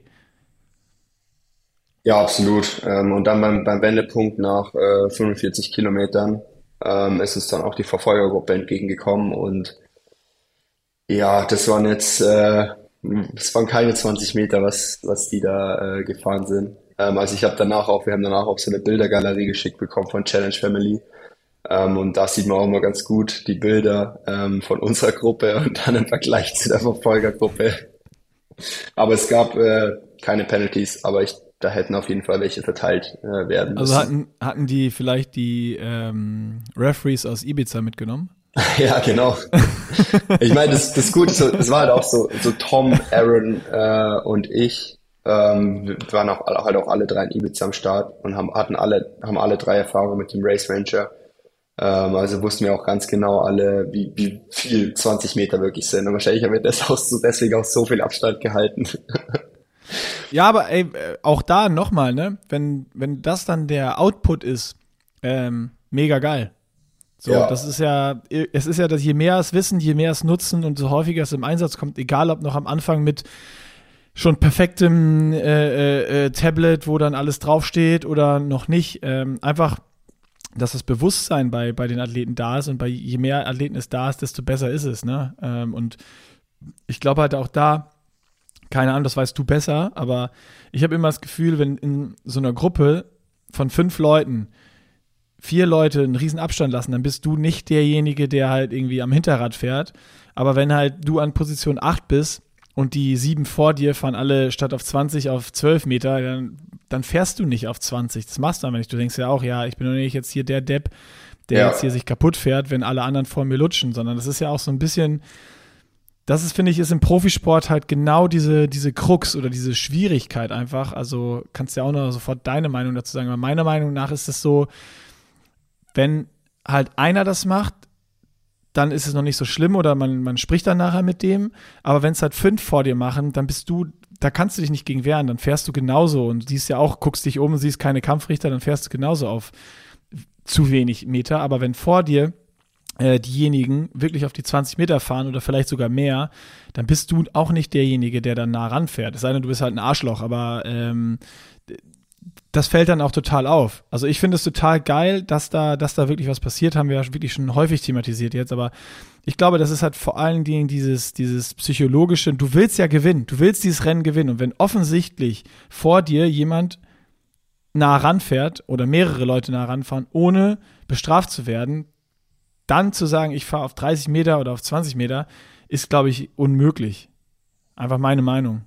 S1: Ja, absolut. Ähm, und dann beim, beim Wendepunkt nach äh, fünfundvierzig Kilometern ähm, ist es dann auch die Verfolgergruppe entgegengekommen und ja, das waren jetzt, äh, das waren keine zwanzig Meter, was, was die da äh, gefahren sind. Ähm, also ich habe danach auch, wir haben danach auch so eine Bildergalerie geschickt bekommen von Challenge Family. Ähm, und da sieht man auch mal ganz gut die Bilder ähm, von unserer Gruppe und dann im Vergleich zu der Verfolgergruppe. Aber es gab äh, keine Penalties, aber ich, da hätten auf jeden Fall welche verteilt äh, werden
S2: Also
S1: müssen.
S2: hatten, hatten die vielleicht die ähm, Referees aus Ibiza mitgenommen?
S1: Ja, genau. Ich meine, das, das Gute, so, das war halt auch so, so Tom, Aaron äh, und ich, ähm, wir waren auch alle, halt auch alle drei in Ibiza am Start und haben hatten alle, haben alle drei Erfahrungen mit dem Race Ranger. Ähm, also wussten wir auch ganz genau alle, wie, wie viel zwanzig Meter wirklich sind. Und wahrscheinlich haben wir das auch so, deswegen auch so viel Abstand gehalten.
S2: Ja, aber ey, äh, auch da nochmal, ne? Wenn, wenn das dann der Output ist, ähm, mega geil. So,
S1: Ja.
S2: das ist ja, es ist ja, dass je mehr es wissen, je mehr es nutzen und so häufiger es im Einsatz kommt, egal ob noch am Anfang mit schon perfektem äh, äh, äh, Tablet, wo dann alles draufsteht oder noch nicht, ähm, einfach, dass das Bewusstsein bei, bei den Athleten da ist und bei je mehr Athleten es da ist, desto besser ist es, ne? Ähm, und ich glaube halt auch da, keine Ahnung, das weißt du besser, aber ich habe immer das Gefühl, wenn in so einer Gruppe von fünf Leuten vier Leute einen riesen Abstand lassen, dann bist du nicht derjenige, der halt irgendwie am Hinterrad fährt. Aber wenn halt du an Position acht bist und die sieben vor dir fahren alle statt auf zwanzig auf zwölf Meter, dann, dann fährst du nicht auf zwanzig. Das machst du aber nicht. Du denkst ja auch, ja, ich bin doch nicht jetzt hier der Depp, der
S1: Ja.
S2: jetzt hier sich kaputt fährt, wenn alle anderen vor mir lutschen, sondern das ist ja auch so ein bisschen, das ist, finde ich, ist im Profisport halt genau diese, diese Krux oder diese Schwierigkeit einfach. Also kannst ja auch noch sofort deine Meinung dazu sagen. Aber meiner Meinung nach ist es so, wenn halt einer das macht, dann ist es noch nicht so schlimm oder man, man spricht dann nachher mit dem. Aber wenn es halt fünf vor dir machen, dann bist du, da kannst du dich nicht gegen wehren. Dann fährst du genauso und siehst ja auch, guckst dich um und siehst keine Kampfrichter, dann fährst du genauso auf zu wenig Meter. Aber wenn vor dir äh, diejenigen wirklich auf die zwanzig Meter fahren oder vielleicht sogar mehr, dann bist du auch nicht derjenige, der dann nah ranfährt. Es sei denn, du bist halt ein Arschloch, aber ähm, das fällt dann auch total auf. Also ich finde es total geil, dass da, dass da wirklich was passiert, haben wir ja wirklich schon häufig thematisiert jetzt, aber ich glaube, das ist halt vor allen Dingen dieses, dieses psychologische, du willst ja gewinnen, du willst dieses Rennen gewinnen und wenn offensichtlich vor dir jemand nah ranfährt oder mehrere Leute nah ranfahren, ohne bestraft zu werden, dann zu sagen, ich fahre auf dreißig Meter oder auf zwanzig Meter, ist, glaube ich, unmöglich. Einfach meine Meinung.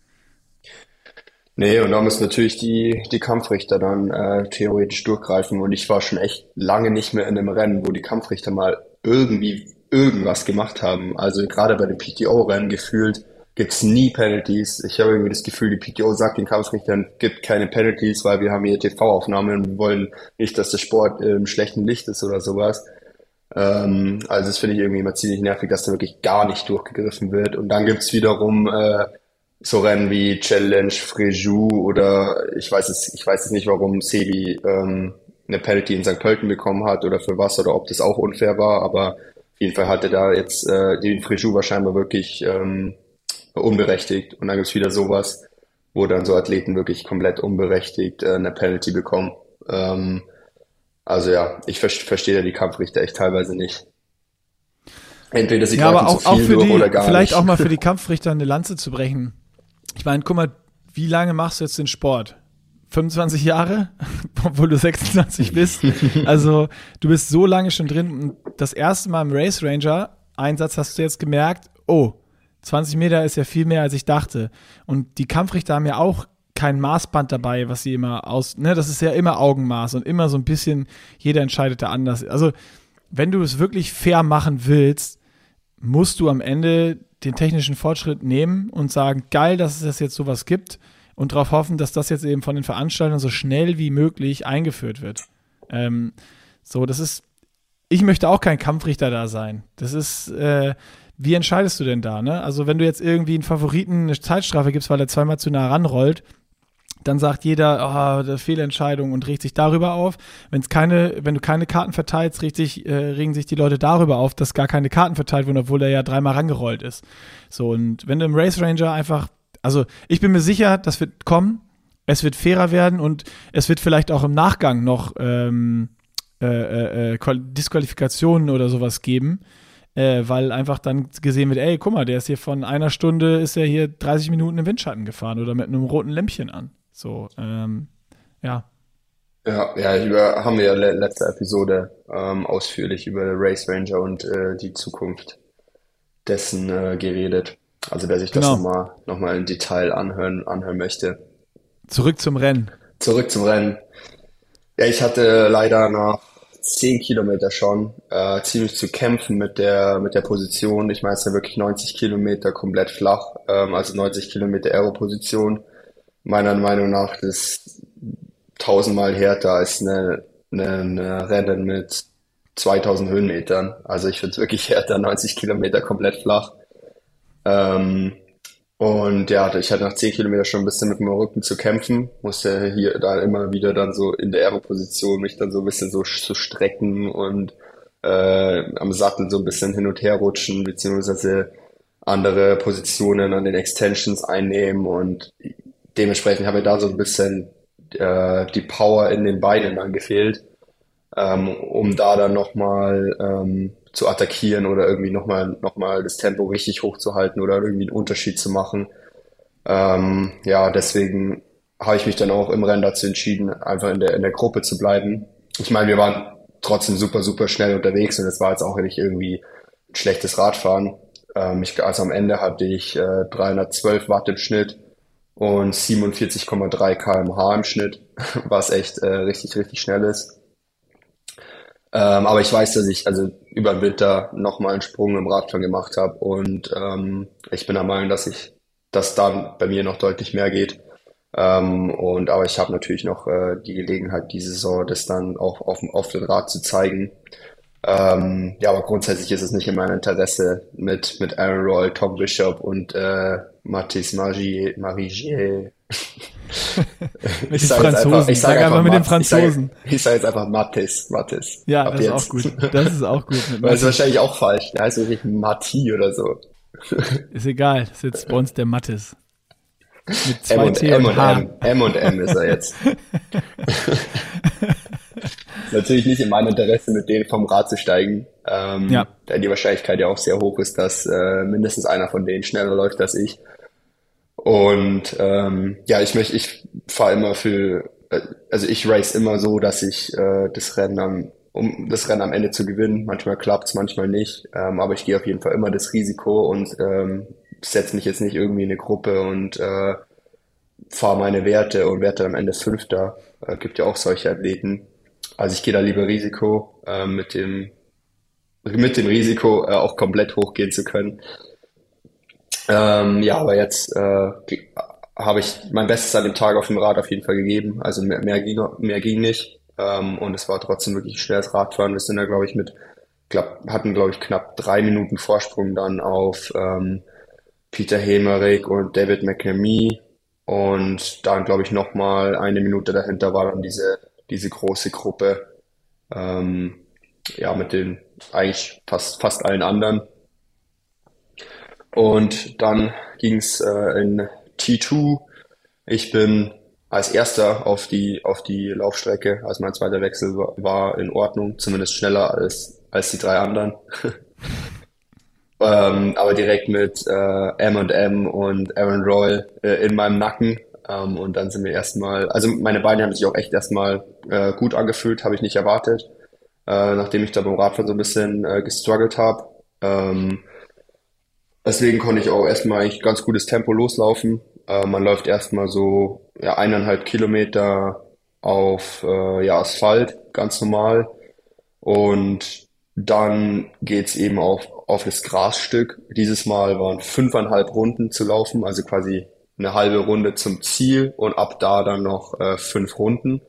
S1: Nee, und da müssen natürlich die, die Kampfrichter dann äh, theoretisch durchgreifen. Und ich war schon echt lange nicht mehr in einem Rennen, wo die Kampfrichter mal irgendwie irgendwas gemacht haben. Also gerade bei den P T O-Rennen gefühlt gibt's nie Penalties. Ich habe irgendwie das Gefühl, die P T O sagt den Kampfrichtern, gibt keine Penalties, weil wir haben hier T V-Aufnahmen und wir wollen nicht, dass der Sport im schlechten Licht ist oder sowas. Ähm, also das finde ich irgendwie immer ziemlich nervig, dass da wirklich gar nicht durchgegriffen wird. Und dann gibt's wiederum äh, so Rennen wie Challenge Fréjus oder ich weiß es, ich weiß es nicht, warum Sebi ähm, eine Penalty in Sankt Pölten bekommen hat oder für was oder ob das auch unfair war, aber auf jeden Fall hatte da jetzt äh, den Fréjus war scheinbar wirklich ähm, unberechtigt und dann gibt's wieder sowas, wo dann so Athleten wirklich komplett unberechtigt äh, eine Penalty bekommen. Ähm, also ja, ich ver- verstehe da die Kampfrichter echt teilweise nicht. Entweder sie
S2: Ja,
S1: greifen
S2: aber auch,
S1: zu
S2: auch
S1: viel
S2: für
S1: durch
S2: die,
S1: oder gar
S2: vielleicht
S1: nicht.
S2: auch mal für die Kampfrichter eine Lanze zu brechen. Ich meine, guck mal, wie lange machst du jetzt den Sport? fünfundzwanzig Jahre, obwohl du sechsundzwanzig bist. Also du bist so lange schon drin und das erste Mal im Race Ranger Einsatz hast du jetzt gemerkt, oh, zwanzig Meter ist ja viel mehr, als ich dachte. Und die Kampfrichter haben ja auch kein Maßband dabei, was sie immer aus, ne, das ist ja immer Augenmaß und immer so ein bisschen, jeder entscheidet da anders. Also wenn du es wirklich fair machen willst, musst du am Ende den technischen Fortschritt nehmen und sagen, geil, dass es jetzt sowas gibt und darauf hoffen, dass das jetzt eben von den Veranstaltern so schnell wie möglich eingeführt wird. Ähm, so, das ist, ich möchte auch kein Kampfrichter da sein. Das ist, äh, wie entscheidest du denn da, ne? Also wenn du jetzt irgendwie einen Favoriten eine Zeitstrafe gibst, weil er zweimal zu nah ranrollt, dann sagt jeder, ah, oh, Fehlentscheidung und regt sich darüber auf. Wenn's keine, wenn du keine Karten verteilst, regt sich, äh, regen sich die Leute darüber auf, dass gar keine Karten verteilt wurden, obwohl er ja dreimal rangerollt ist. So, und wenn du im Race Ranger einfach, also ich bin mir sicher, das wird kommen, es wird fairer werden und es wird vielleicht auch im Nachgang noch ähm, äh, äh, Disqualifikationen oder sowas geben, äh, weil einfach dann gesehen wird, ey, guck mal, der ist hier von einer Stunde, ist er hier dreißig Minuten im Windschatten gefahren oder mit einem roten Lämpchen an. So, ähm, ja.
S1: Ja, ja, über, haben wir ja le letzte Episode ähm, ausführlich über Race Ranger und äh, die Zukunft dessen äh, geredet. Also wer sich das
S2: Genau.
S1: nochmal noch mal im Detail anhören, anhören möchte.
S2: Zurück zum Rennen.
S1: Zurück zum Rennen. Ja, ich hatte leider nach zehn Kilometer schon äh, ziemlich zu kämpfen mit der mit der Position. Ich meine, es ist ja wirklich neunzig Kilometer komplett flach, ähm, also neunzig Kilometer Aero-Position. Meiner Meinung nach das tausendmal härter als eine, eine, eine Rennen mit zweitausend Höhenmetern. Also ich finde es wirklich härter, neunzig Kilometer komplett flach. Ähm, und ja, ich hatte nach zehn Kilometern schon ein bisschen mit dem Rücken zu kämpfen, musste hier da immer wieder dann so in der Aero-Position mich dann so ein bisschen so zu strecken und äh, am Sattel so ein bisschen hin und her rutschen, beziehungsweise andere Positionen an den Extensions einnehmen und dementsprechend habe mir da so ein bisschen äh, die Power in den Beinen dann gefehlt, ähm, um da dann nochmal ähm, zu attackieren oder irgendwie nochmal noch mal das Tempo richtig hochzuhalten oder irgendwie einen Unterschied zu machen. Ähm, ja, deswegen habe ich mich dann auch im Rennen dazu entschieden, einfach in der, in der Gruppe zu bleiben. Ich meine, wir waren trotzdem super, super schnell unterwegs und es war jetzt auch nicht irgendwie ein schlechtes Radfahren. Ähm, ich, also am Ende hatte ich äh, dreihundertzwölf Watt im Schnitt und siebenundvierzig Komma drei Kilometer pro Stunde im Schnitt, was echt äh, richtig, richtig schnell ist. Ähm, aber ich weiß, dass ich also über den Winter nochmal einen Sprung im Radfahren gemacht habe und ähm, ich bin der Meinung, dass ich, dass dann bei mir noch deutlich mehr geht. Ähm, und aber ich habe natürlich noch äh, die Gelegenheit, diese Saison das dann auch auf dem auf dem Rad zu zeigen. Ähm, ja, aber grundsätzlich ist es nicht in meinem Interesse mit mit Aaron Roll, Tom Bishop und äh, Mathis Marigier. Marigier.
S2: Mit den Franzosen. Einfach, ich sage sag einfach mit den Franzosen.
S1: Ich sage sag jetzt einfach Mathis. Mathis.
S2: Ja, das ist auch gut. Das ist auch gut.
S1: Weil es ist wahrscheinlich auch falsch. Der heißt wirklich Mati oder so.
S2: Ist egal. Das ist jetzt bei uns der Mathis. Mit zwei
S1: M und
S2: T
S1: M
S2: und
S1: und
S2: H.
S1: M. M und M ist er jetzt. Natürlich nicht in meinem Interesse, mit denen vom Rad zu steigen, ähm,
S2: Ja.
S1: da die Wahrscheinlichkeit ja auch sehr hoch ist, dass äh, mindestens einer von denen schneller läuft als ich. Und ähm, ja, ich möchte, ich fahre immer für, äh, also ich race immer so, dass ich äh, das Rennen am, um das Rennen am Ende zu gewinnen. Manchmal klappt's, manchmal nicht, ähm, aber ich gehe auf jeden Fall immer das Risiko und ähm, setze mich jetzt nicht irgendwie in eine Gruppe und äh, fahre meine Werte und werde dann am Ende Fünfter. Äh, gibt ja auch solche Athleten. Also ich gehe da lieber Risiko, äh, mit dem mit dem Risiko äh, auch komplett hochgehen zu können. Ähm, ja, aber jetzt äh, ge- habe ich mein Bestes an dem Tag auf dem Rad auf jeden Fall gegeben. Also mehr, mehr ging mehr ging nicht. Ähm, und es war trotzdem wirklich schweres Radfahren. Wir sind da, glaube ich, mit, glaub, hatten, glaube ich, knapp drei Minuten Vorsprung dann auf ähm, Peter Hemerick und David McNamee. Und dann, glaube ich, nochmal eine Minute dahinter war dann diese, diese große Gruppe, ähm, ja, mit den eigentlich fast, fast allen anderen. Und dann ging's äh, in T zwei. Ich bin als erster auf die, auf die Laufstrecke, also mein zweiter Wechsel war, war in Ordnung, zumindest schneller als, als die drei anderen. Ähm, aber direkt mit äh, M und M und Aaron Royal äh, in meinem Nacken. Ähm, und dann sind wir erstmal, also meine Beine haben sich auch echt erstmal äh, gut angefühlt, habe ich nicht erwartet, äh, nachdem ich da beim Radfahren so ein bisschen äh, gestruggelt habe. Ähm, deswegen konnte ich auch erstmal eigentlich ganz gutes Tempo loslaufen. Äh, man läuft erstmal so ja, eineinhalb Kilometer auf äh, ja, Asphalt, ganz normal. Und dann geht's eben auf, auf das Grasstück. Dieses Mal waren fünfeinhalb Runden zu laufen, also quasi eine halbe Runde zum Ziel und ab da dann noch äh, fünf Runden.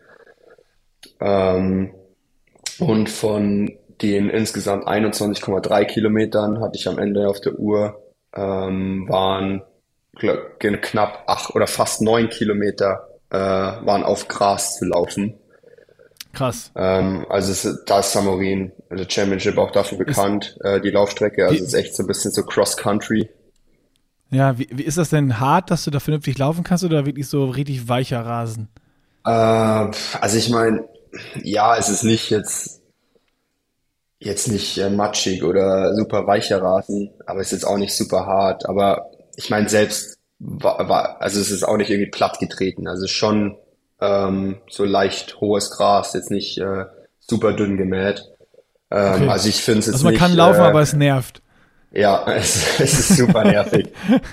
S1: Ähm, und von den insgesamt einundzwanzig Komma drei Kilometern hatte ich am Ende auf der Uhr, ähm, waren glaub, knapp acht oder fast neun Kilometer äh, waren auf Gras zu laufen.
S2: Krass.
S1: Ähm, also es, da ist Samorin, also Championship auch dafür bekannt, äh, die Laufstrecke, also
S2: Wie-
S1: es ist echt so ein bisschen so Cross-Country.
S2: Ja, wie, wie ist das denn hart, dass du da vernünftig laufen kannst oder wirklich so richtig weicher Rasen?
S1: Äh, also ich meine, ja, es ist nicht jetzt, jetzt nicht äh, matschig oder super weicher Rasen, aber es ist jetzt auch nicht super hart, aber ich meine selbst, war, war, also es ist auch nicht irgendwie platt getreten, also es ist schon ähm, so leicht hohes Gras, jetzt nicht äh, super dünn gemäht. Ähm,
S2: Okay.
S1: Also ich finde es jetzt
S2: Also man
S1: nicht,
S2: kann laufen,
S1: äh,
S2: aber es nervt.
S1: ja, es, es ist super nervig.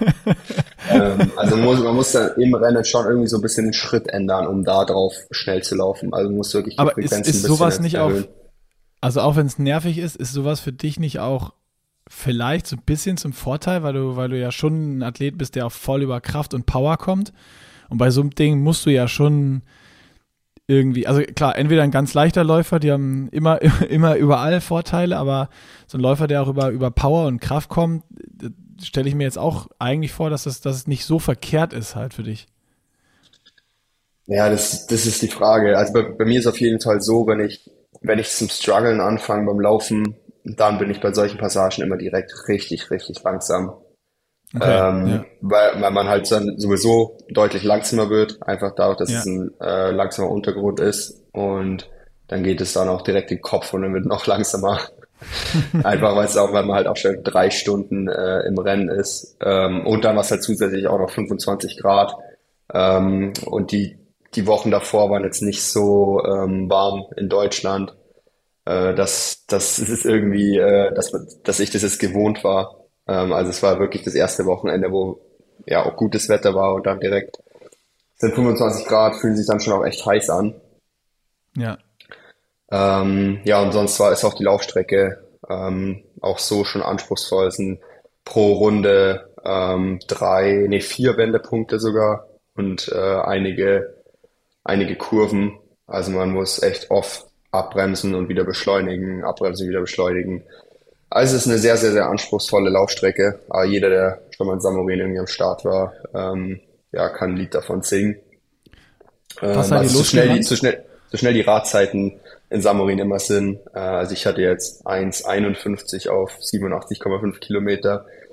S1: Ähm, also muss, man muss dann im Rennen schon irgendwie so ein bisschen den Schritt ändern, um da drauf schnell zu laufen. Also man muss wirklich die
S2: Aber ist,
S1: Frequenz
S2: ist
S1: ein bisschen
S2: sowas nicht auch,
S1: erhöhen.
S2: also auch wenn es nervig ist, ist sowas für dich nicht auch vielleicht so ein bisschen zum Vorteil, weil du, weil du ja schon ein Athlet bist, der auch voll über Kraft und Power kommt. Und bei so einem Ding musst du ja schon irgendwie, also klar, entweder ein ganz leichter Läufer, die haben immer, immer überall Vorteile, aber so ein Läufer, der auch über, über Power und Kraft kommt, stelle ich mir jetzt auch eigentlich vor, dass es, dass es nicht so verkehrt ist halt für dich.
S1: Ja, das, das ist die Frage. Also bei, bei mir ist auf jeden Fall so, wenn ich, wenn ich zum Struggeln anfange beim Laufen, dann bin ich bei solchen Passagen immer direkt richtig, richtig langsam.
S2: Okay,
S1: Ähm,
S2: ja.
S1: weil, weil man halt dann sowieso deutlich langsamer wird, einfach dadurch, dass
S2: Ja.
S1: es ein äh, langsamer Untergrund ist und dann geht es dann auch direkt in den Kopf und dann wird noch langsamer. Einfach weil es auch, weil man halt auch schon drei Stunden äh, im Rennen ist ähm, und dann was halt zusätzlich auch noch fünfundzwanzig Grad ähm, und die die Wochen davor waren jetzt nicht so ähm, warm in Deutschland, äh, dass das ist irgendwie, äh, dass dass ich das jetzt gewohnt war. Ähm, also es war wirklich das erste Wochenende, wo ja auch gutes Wetter war und dann direkt sind fünfundzwanzig Grad, fühlen sich dann schon auch echt heiß an.
S2: Ja.
S1: Ähm, ja, und sonst war ist auch die Laufstrecke ähm, auch so schon anspruchsvoll. Es sind pro Runde ähm, drei, nee, vier Wendepunkte sogar und äh, einige, einige Kurven. Also man muss echt oft abbremsen und wieder beschleunigen, abbremsen, wieder beschleunigen. Also es ist eine sehr, sehr, sehr anspruchsvolle Laufstrecke. Aber jeder, der schon mal in Samorin irgendwie am Start war, ähm, ja, kann ein Lied davon singen.
S2: Was
S1: Ähm,
S2: seid ihr
S1: also so schnell die,
S2: losgerannt?
S1: so schnell, so schnell die Radzeiten in Samorin immer sind. Äh, also ich hatte jetzt eins einundfünfzig auf siebenundachtzig Komma fünf Kilometer.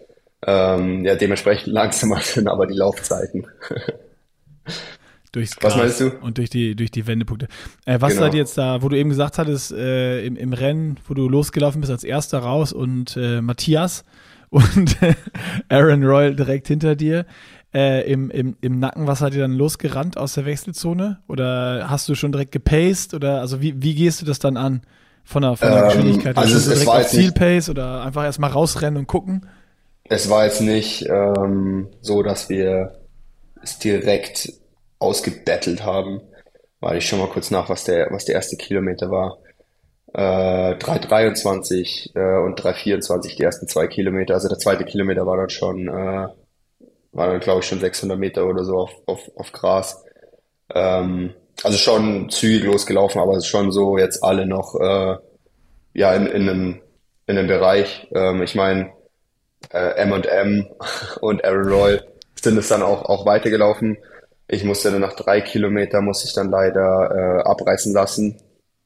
S1: Ähm, ja, dementsprechend langsamer sind aber die Laufzeiten.
S2: Durchs
S1: Was
S2: Gras
S1: meinst du?
S2: und durch die, durch die Wendepunkte. Äh, was
S1: Genau.
S2: seid ihr jetzt da, wo du eben gesagt hattest, äh, im, im Rennen, wo du losgelaufen bist als erster raus und äh, Matthias und Aaron Royal direkt hinter dir äh, im, im, im Nacken, was seid ihr dann losgerannt aus der Wechselzone? Oder hast du schon direkt gepaced? Oder also wie, wie gehst du das dann an von der, von der
S1: Ähm,
S2: Geschwindigkeit?
S1: also
S2: Hast du
S1: es- es
S2: direkt
S1: war
S2: auf
S1: jetzt nicht-
S2: Zielpace oder einfach erstmal rausrennen und gucken?
S1: Es war jetzt nicht ähm, so, dass wir es direkt ausgebettelt haben. Weil ich schon mal kurz nach, was der, was der erste Kilometer war. Äh, drei dreiundzwanzig äh, und drei vierundzwanzig die ersten zwei Kilometer. Also der zweite Kilometer war dann schon, äh, war dann glaube ich schon sechshundert Meter oder so auf, auf, auf Gras. Ähm, also schon zügig losgelaufen, aber es ist schon so jetzt alle noch äh, ja in, in einem, in einem Bereich. Ähm, ich meine, äh, M und M und Aaron Royal sind es dann auch, auch weitergelaufen. Ich musste dann nach drei Kilometern, muss ich dann leider äh, abreißen lassen.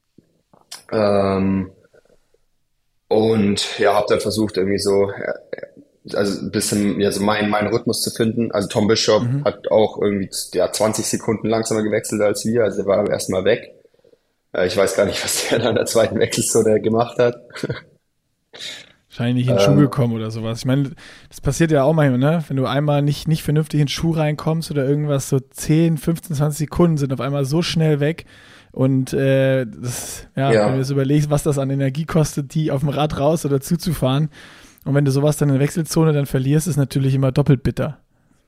S1: Ähm, und ja, habe dann versucht irgendwie so, äh, also ein bisschen ja, so mein, meinen Rhythmus zu finden. Also Tom Bishop
S2: Mhm.
S1: hat auch irgendwie ja, zwanzig Sekunden langsamer gewechselt als wir, also er war erstmal weg. Äh, ich weiß gar nicht, was der dann in der zweiten Wechselzone gemacht hat.
S2: Wahrscheinlich nicht in den Schuh
S1: Ähm,
S2: gekommen oder sowas. Ich meine, das passiert ja auch manchmal, ne? Wenn du einmal nicht, nicht vernünftig in den Schuh reinkommst oder irgendwas, so zehn, fünfzehn, zwanzig Sekunden sind auf einmal so schnell weg. Und äh, das, ja,
S1: Ja.
S2: wenn du jetzt überlegst, was das an Energie kostet, die auf dem Rad raus oder zuzufahren. Und wenn du sowas dann in der Wechselzone dann verlierst, ist natürlich immer doppelt bitter.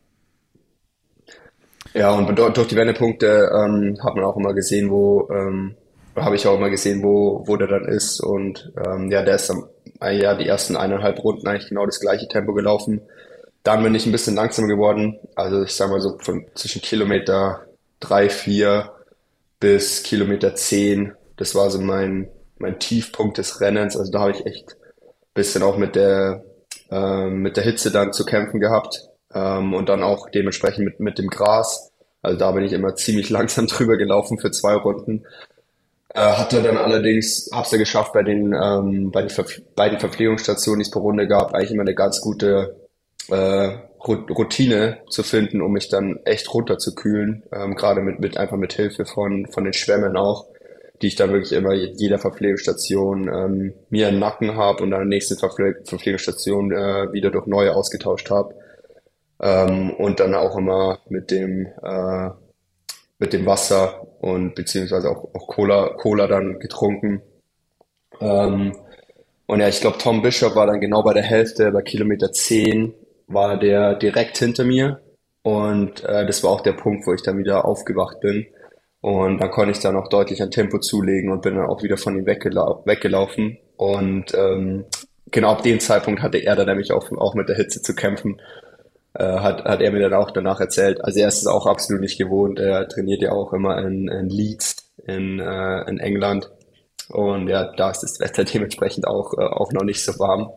S1: Ja, und dort durch die Wendepunkte ähm, hat man auch immer gesehen, wo, ähm, habe ich auch immer gesehen, wo, wo der dann ist. Und ähm, ja, der ist dann äh, ja die ersten eineinhalb Runden eigentlich genau das gleiche Tempo gelaufen. Dann bin ich ein bisschen langsamer geworden. Also ich sag mal so von zwischen Kilometer drei, vier bis Kilometer zehn. Das war so mein, mein Tiefpunkt des Rennens. Also da habe ich echt ein bisschen auch mit der, ähm, mit der Hitze dann zu kämpfen gehabt. Ähm, und dann auch dementsprechend mit, mit dem Gras. Also da bin ich immer ziemlich langsam drüber gelaufen für zwei Runden. Äh, hatte dann allerdings, hab's ja geschafft, bei den, ähm, bei den Ver beiden Verpflegungsstationen, die es pro Runde gab, eigentlich immer eine ganz gute äh, Ru- Routine zu finden, um mich dann echt runterzukühlen. Ähm, gerade mit, mit einfach mit Hilfe von, von den Schwämmen auch, die ich dann wirklich immer jeder Verpflegungsstation ähm, mir im Nacken habe und dann in der nächsten Verpfle Verpflegungsstation äh, wieder durch neue ausgetauscht habe. Ähm, und dann auch immer mit dem äh, mit dem Wasser und beziehungsweise auch, auch Cola, Cola dann getrunken. Ähm, und ja, ich glaube, Tom Bishop war dann genau bei der Hälfte, bei Kilometer zehn war der direkt hinter mir. Und äh, das war auch der Punkt, wo ich dann wieder aufgewacht bin. Und dann konnte ich dann auch deutlich an Tempo zulegen und bin dann auch wieder von ihm weggelau weggelaufen. Und ähm, genau ab dem Zeitpunkt hatte er dann nämlich auch, auch mit der Hitze zu kämpfen. Äh, hat, hat er mir dann auch danach erzählt. Also er ist es auch absolut nicht gewohnt. Er trainiert ja auch immer in, in Leeds in, äh, in England. Und ja, da ist das Wetter dementsprechend auch, äh, auch noch nicht so warm.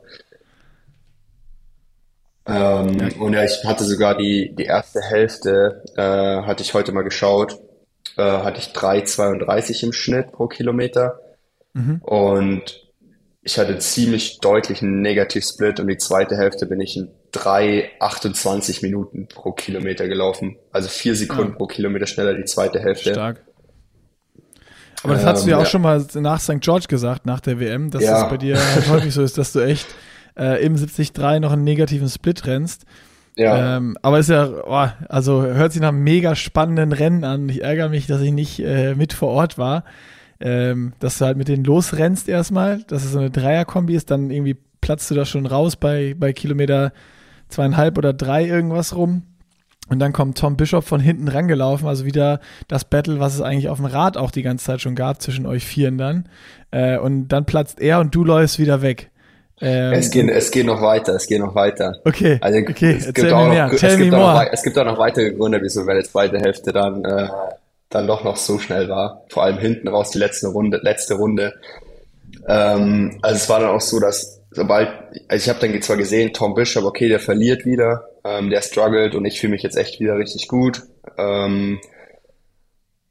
S2: Ja,
S1: Ähm, und ja, ich hatte sogar die, die erste Hälfte, äh, hatte ich heute mal geschaut, äh, hatte ich drei Komma zweiunddreißig im Schnitt pro Kilometer.
S2: mhm.
S1: Und ich hatte ziemlich deutlichen Negativ-Split und die zweite Hälfte bin ich in drei Komma achtundzwanzig Minuten pro Kilometer gelaufen. Also vier Sekunden
S2: Ja,
S1: pro Kilometer schneller die zweite Hälfte.
S2: stark. Aber das hast du
S1: Ähm,
S2: ja auch
S1: ja,
S2: schon mal nach Sankt George gesagt, nach der W M, dass das bei
S1: ja,
S2: dir halt häufig so ist, dass du echt äh, im siebzig Komma drei noch einen negativen Split rennst.
S1: ja,
S2: Ähm, aber ist ja, oh, also hört sich nach einem mega spannenden Rennen an. Ich ärgere mich, dass ich nicht äh, mit vor Ort war. Ähm, dass du halt mit denen losrennst erstmal, dass es so eine Dreierkombi ist, dann irgendwie platzt du da schon raus bei, bei Kilometer zweieinhalb oder drei irgendwas rum. Und dann kommt Tom Bishop von hinten rangelaufen, also wieder das Battle, was es eigentlich auf dem Rad auch die ganze Zeit schon gab, zwischen euch Vieren dann. Äh, und dann platzt er und du läufst wieder weg.
S1: es
S2: Ähm,
S1: geht,
S2: und
S1: es geht noch weiter, es geht noch weiter.
S2: okay,
S1: Also
S2: okay,
S1: es gibt
S2: erzähl mir
S1: auch
S2: mehr,
S1: noch, es
S2: tell me
S1: gibt auch noch,
S2: more.
S1: wei- es gibt auch noch weitere Gründe, wieso meine zweite Hälfte dann, äh, dann doch noch so schnell war. Vor allem hinten raus die letzte Runde, letzte Runde. Ähm, also es war dann auch so, dass sobald, also ich habe dann zwar gesehen, Tom Bishop, okay, der verliert wieder, ähm, der struggelt und ich fühle mich jetzt echt wieder richtig gut. Ähm,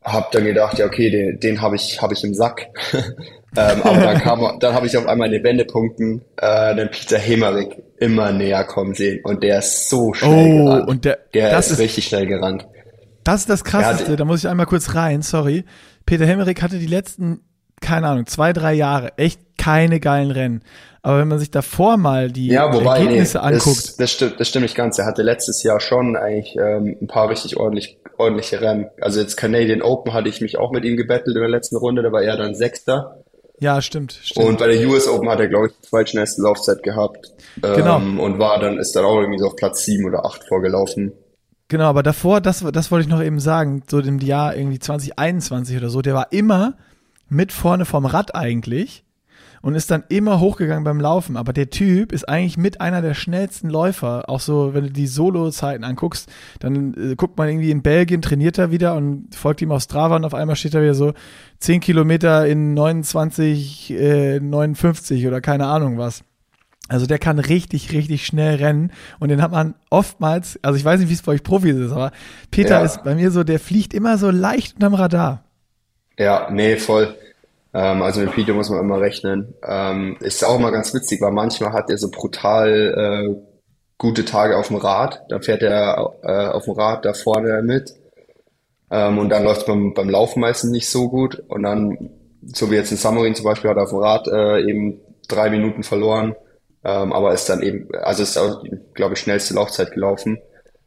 S1: hab dann gedacht, ja okay, den, den habe ich, hab ich im Sack. ähm, aber dann kam, dann habe ich auf einmal in den Wendepunkten äh, den Peter Hemmerich immer näher kommen sehen und der ist so schnell
S2: Oh,
S1: gerannt.
S2: und der,
S1: Der
S2: das
S1: ist
S2: ist,
S1: richtig schnell gerannt.
S2: das ist das Krasseste,
S1: Ja,
S2: da muss ich einmal kurz rein, sorry. Peter Hemmerich hatte die letzten, keine Ahnung, zwei, drei Jahre echt keine geilen Rennen. Aber wenn man sich davor mal die
S1: Ja, wobei, nee,
S2: Ergebnisse anguckt.
S1: das, das stimmt, das stimmt nicht ganz. Er hatte letztes Jahr schon eigentlich ähm, ein paar richtig ordentlich, ordentliche Rennen. Also jetzt Canadian Open hatte ich mich auch mit ihm gebettelt in der letzten Runde, da war er dann Sechster.
S2: Ja, stimmt, stimmt.
S1: Und bei der U S Open hat er, glaube ich, die zweitschnellste Laufzeit gehabt. Ähm,
S2: Genau.
S1: Und war dann, ist dann auch irgendwie so auf Platz sieben oder acht vorgelaufen.
S2: Genau, aber davor, das, das wollte ich noch eben sagen, so im Jahr irgendwie zwanzig einundzwanzig oder so, der war immer mit vorne vom Rad eigentlich und ist dann immer hochgegangen beim Laufen. Aber der Typ ist eigentlich mit einer der schnellsten Läufer. Auch so, wenn du die Solo-Zeiten anguckst, dann äh, guckt man irgendwie in Belgien, trainiert er wieder und folgt ihm auf Strava und auf einmal steht er wieder so zehn Kilometer in neunundzwanzig, äh, neunundfünfzig oder keine Ahnung was. Also der kann richtig, richtig schnell rennen und den hat man oftmals, also ich weiß nicht, wie es bei euch Profis ist, aber Peter
S1: Ja.
S2: ist bei mir so, der fliegt immer so leicht unterm Radar.
S1: Ja, nee, voll. Ähm, also mit Peter muss man immer rechnen. Ähm, ist auch immer ganz witzig, weil manchmal hat er so brutal äh, gute Tage auf dem Rad. Dann fährt er äh, auf dem Rad da vorne mit. Ähm, und dann läuft es beim, beim Laufen meistens nicht so gut. Und dann, so wie jetzt in Samorin zum Beispiel, hat er auf dem Rad äh, eben drei Minuten verloren. Ähm, aber ist dann eben, also ist auch, glaube ich, schnellste Laufzeit gelaufen.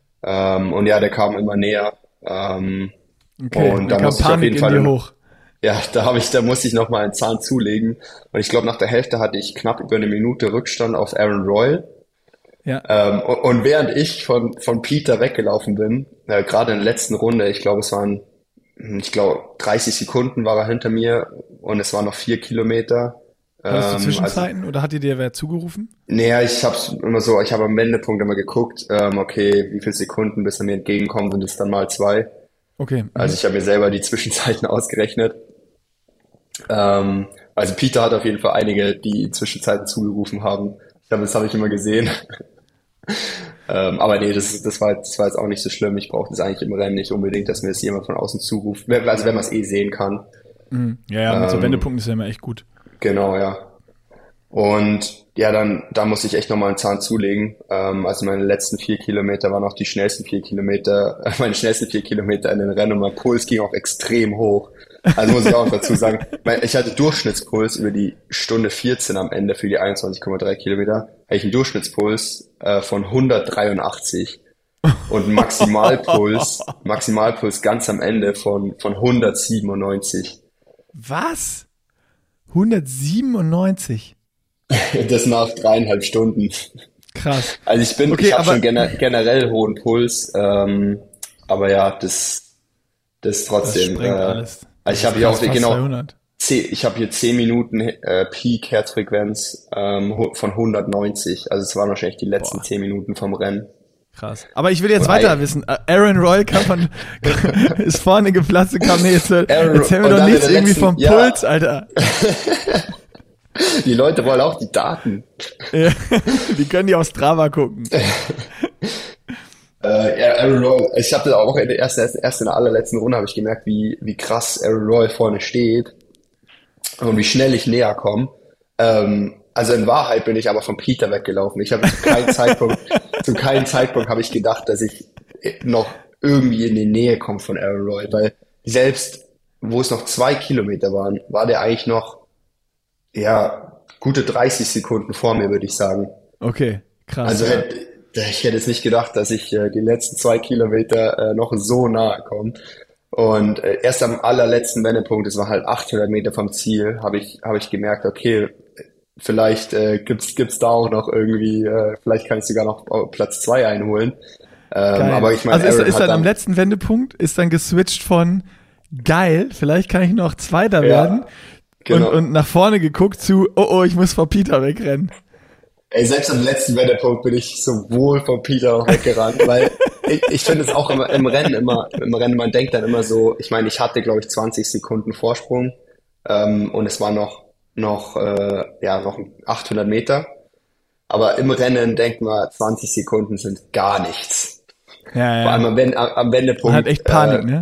S1: Ähm, und ja, der kam immer näher. Ähm,
S2: Okay,
S1: und
S2: da
S1: da
S2: kam
S1: muss ich auf
S2: Panik
S1: jeden
S2: in
S1: Fall
S2: dir
S1: noch-
S2: hoch.
S1: Ja, da habe ich, da musste ich noch mal einen Zahn zulegen. Und ich glaube, nach der Hälfte hatte ich knapp über eine Minute Rückstand auf Aaron Royal.
S2: Ja,
S1: Ähm, und, und während ich von, von Peter weggelaufen bin, äh, gerade in der letzten Runde, ich glaube, es waren, hm, ich glaube, dreißig Sekunden war er hinter mir und es waren noch vier Kilometer.
S2: hattest du
S1: Ähm,
S2: Zwischenzeiten oder hat dir der wer zugerufen?
S1: Naja, ich hab's immer so, ich habe am Wendepunkt immer geguckt, ähm, okay, wie viele Sekunden, bis er mir entgegenkommt, sind es dann mal zwei.
S2: Okay,
S1: Also ich habe mir selber die Zwischenzeiten ausgerechnet. Ähm, also Peter hat auf jeden Fall einige, die Zwischenzeiten zugerufen haben. Ich glaube, das habe ich immer gesehen. ähm, aber nee, das, das, war, das war jetzt auch nicht so schlimm. Ich brauche das eigentlich im Rennen nicht unbedingt, dass mir das jemand von außen zuruft. Wenn- Also wenn man es eh sehen kann.
S2: mhm. ja, ja, mit so
S1: Ähm,
S2: Wendepunkten ist ja immer echt gut.
S1: Genau, ja. Und ja, dann, da musste ich echt nochmal einen Zahn zulegen. Ähm, also meine letzten vier Kilometer waren auch die schnellsten vier Kilometer, äh, meine schnellsten vier Kilometer in den Rennen und mein Puls ging auch extrem hoch. Also muss ich auch dazu sagen, mein, ich hatte Durchschnittspuls über die Stunde vierzehn am Ende für die einundzwanzig Komma drei Kilometer, hatte ich einen Durchschnittspuls äh, von hundertdreiundachtzig und einen Maximalpuls, Maximalpuls ganz am Ende von, von hundertsiebenundneunzig.
S2: Was? hundertsiebenundneunzig?
S1: Das nach dreieinhalb Stunden.
S2: Krass.
S1: Also ich bin,
S2: Okay,
S1: ich habe
S2: aber-
S1: schon gener generell hohen Puls, ähm, aber ja, das, das
S2: Das
S1: trotzdem.
S2: sprengt
S1: äh,
S2: alles.
S1: Also ich
S2: Das
S1: habe
S2: ist
S1: hier auch
S2: fast
S1: genau,
S2: zweihundert.
S1: zehn, ich habe hier zehn Minuten äh, Peak Herzfrequenz ähm, hu- von hundertneunzig. Also es waren wahrscheinlich die letzten
S2: Boah.
S1: zehn Minuten vom Rennen.
S2: Krass. Aber ich will jetzt
S1: Und
S2: weiter
S1: Ei-
S2: wissen. Äh, Aaron Royal kann man, ist vorne geplatzt und kam, nee, jetzt,
S1: Aaron-
S2: erzähl mir
S1: und
S2: doch
S1: dann in
S2: nichts
S1: der
S2: irgendwie
S1: letzten-
S2: vom
S1: ja.
S2: Puls, Alter.
S1: Die Leute wollen auch die Daten.
S2: Ja, die können die auf Strava gucken.
S1: Äh, ja, Aaron Royal, ich habe das auch in der ersten, erst, erst in der allerletzten Runde habe ich gemerkt, wie, wie krass Aaron Royal vorne steht und wie schnell ich näher komme. Ähm, also in Wahrheit bin ich aber von Peter weggelaufen. Ich habe zu keinem Zeitpunkt, zu keinem Zeitpunkt habe ich gedacht, dass ich noch irgendwie in die Nähe komme von Aaron Royal, weil selbst wo es noch zwei Kilometer waren, war der eigentlich noch, ja, gute dreißig Sekunden vor mir, würde ich sagen.
S2: Okay, krass.
S1: Also hätte, ich hätte jetzt nicht gedacht, dass ich äh, die letzten zwei Kilometer äh, noch so nahe komme. Und äh, erst am allerletzten Wendepunkt, es war halt achthundert Meter vom Ziel, habe ich habe ich gemerkt, okay, vielleicht äh, gibt's gibt's da auch noch irgendwie, äh, vielleicht kann ich sogar noch Platz zwei einholen. Ähm,
S2: Geil.
S1: aber ich meine,
S2: also ist,
S1: Aaron
S2: ist
S1: hat
S2: dann am
S1: dann,
S2: letzten Wendepunkt, ist dann geswitcht von geil, vielleicht kann ich noch Zweiter
S1: Ja,
S2: werden
S1: genau.
S2: und, und nach vorne geguckt zu, oh oh, ich muss vor Peter wegrennen.
S1: Ey, selbst am letzten Wendepunkt bin ich sowohl von Peter noch weggerannt, weil ich, ich finde es auch immer im Rennen immer, im Rennen, man denkt dann immer so, ich meine, ich hatte, glaube ich, zwanzig Sekunden Vorsprung, ähm, und es war noch, noch, äh, ja, noch achthundert Meter. Aber im Rennen denkt man, zwanzig Sekunden sind gar nichts.
S2: Ja,
S1: Vor allem
S2: ja.
S1: am, Wen- am am Wendepunkt.
S2: Man hat echt Panik,
S1: äh,
S2: ne?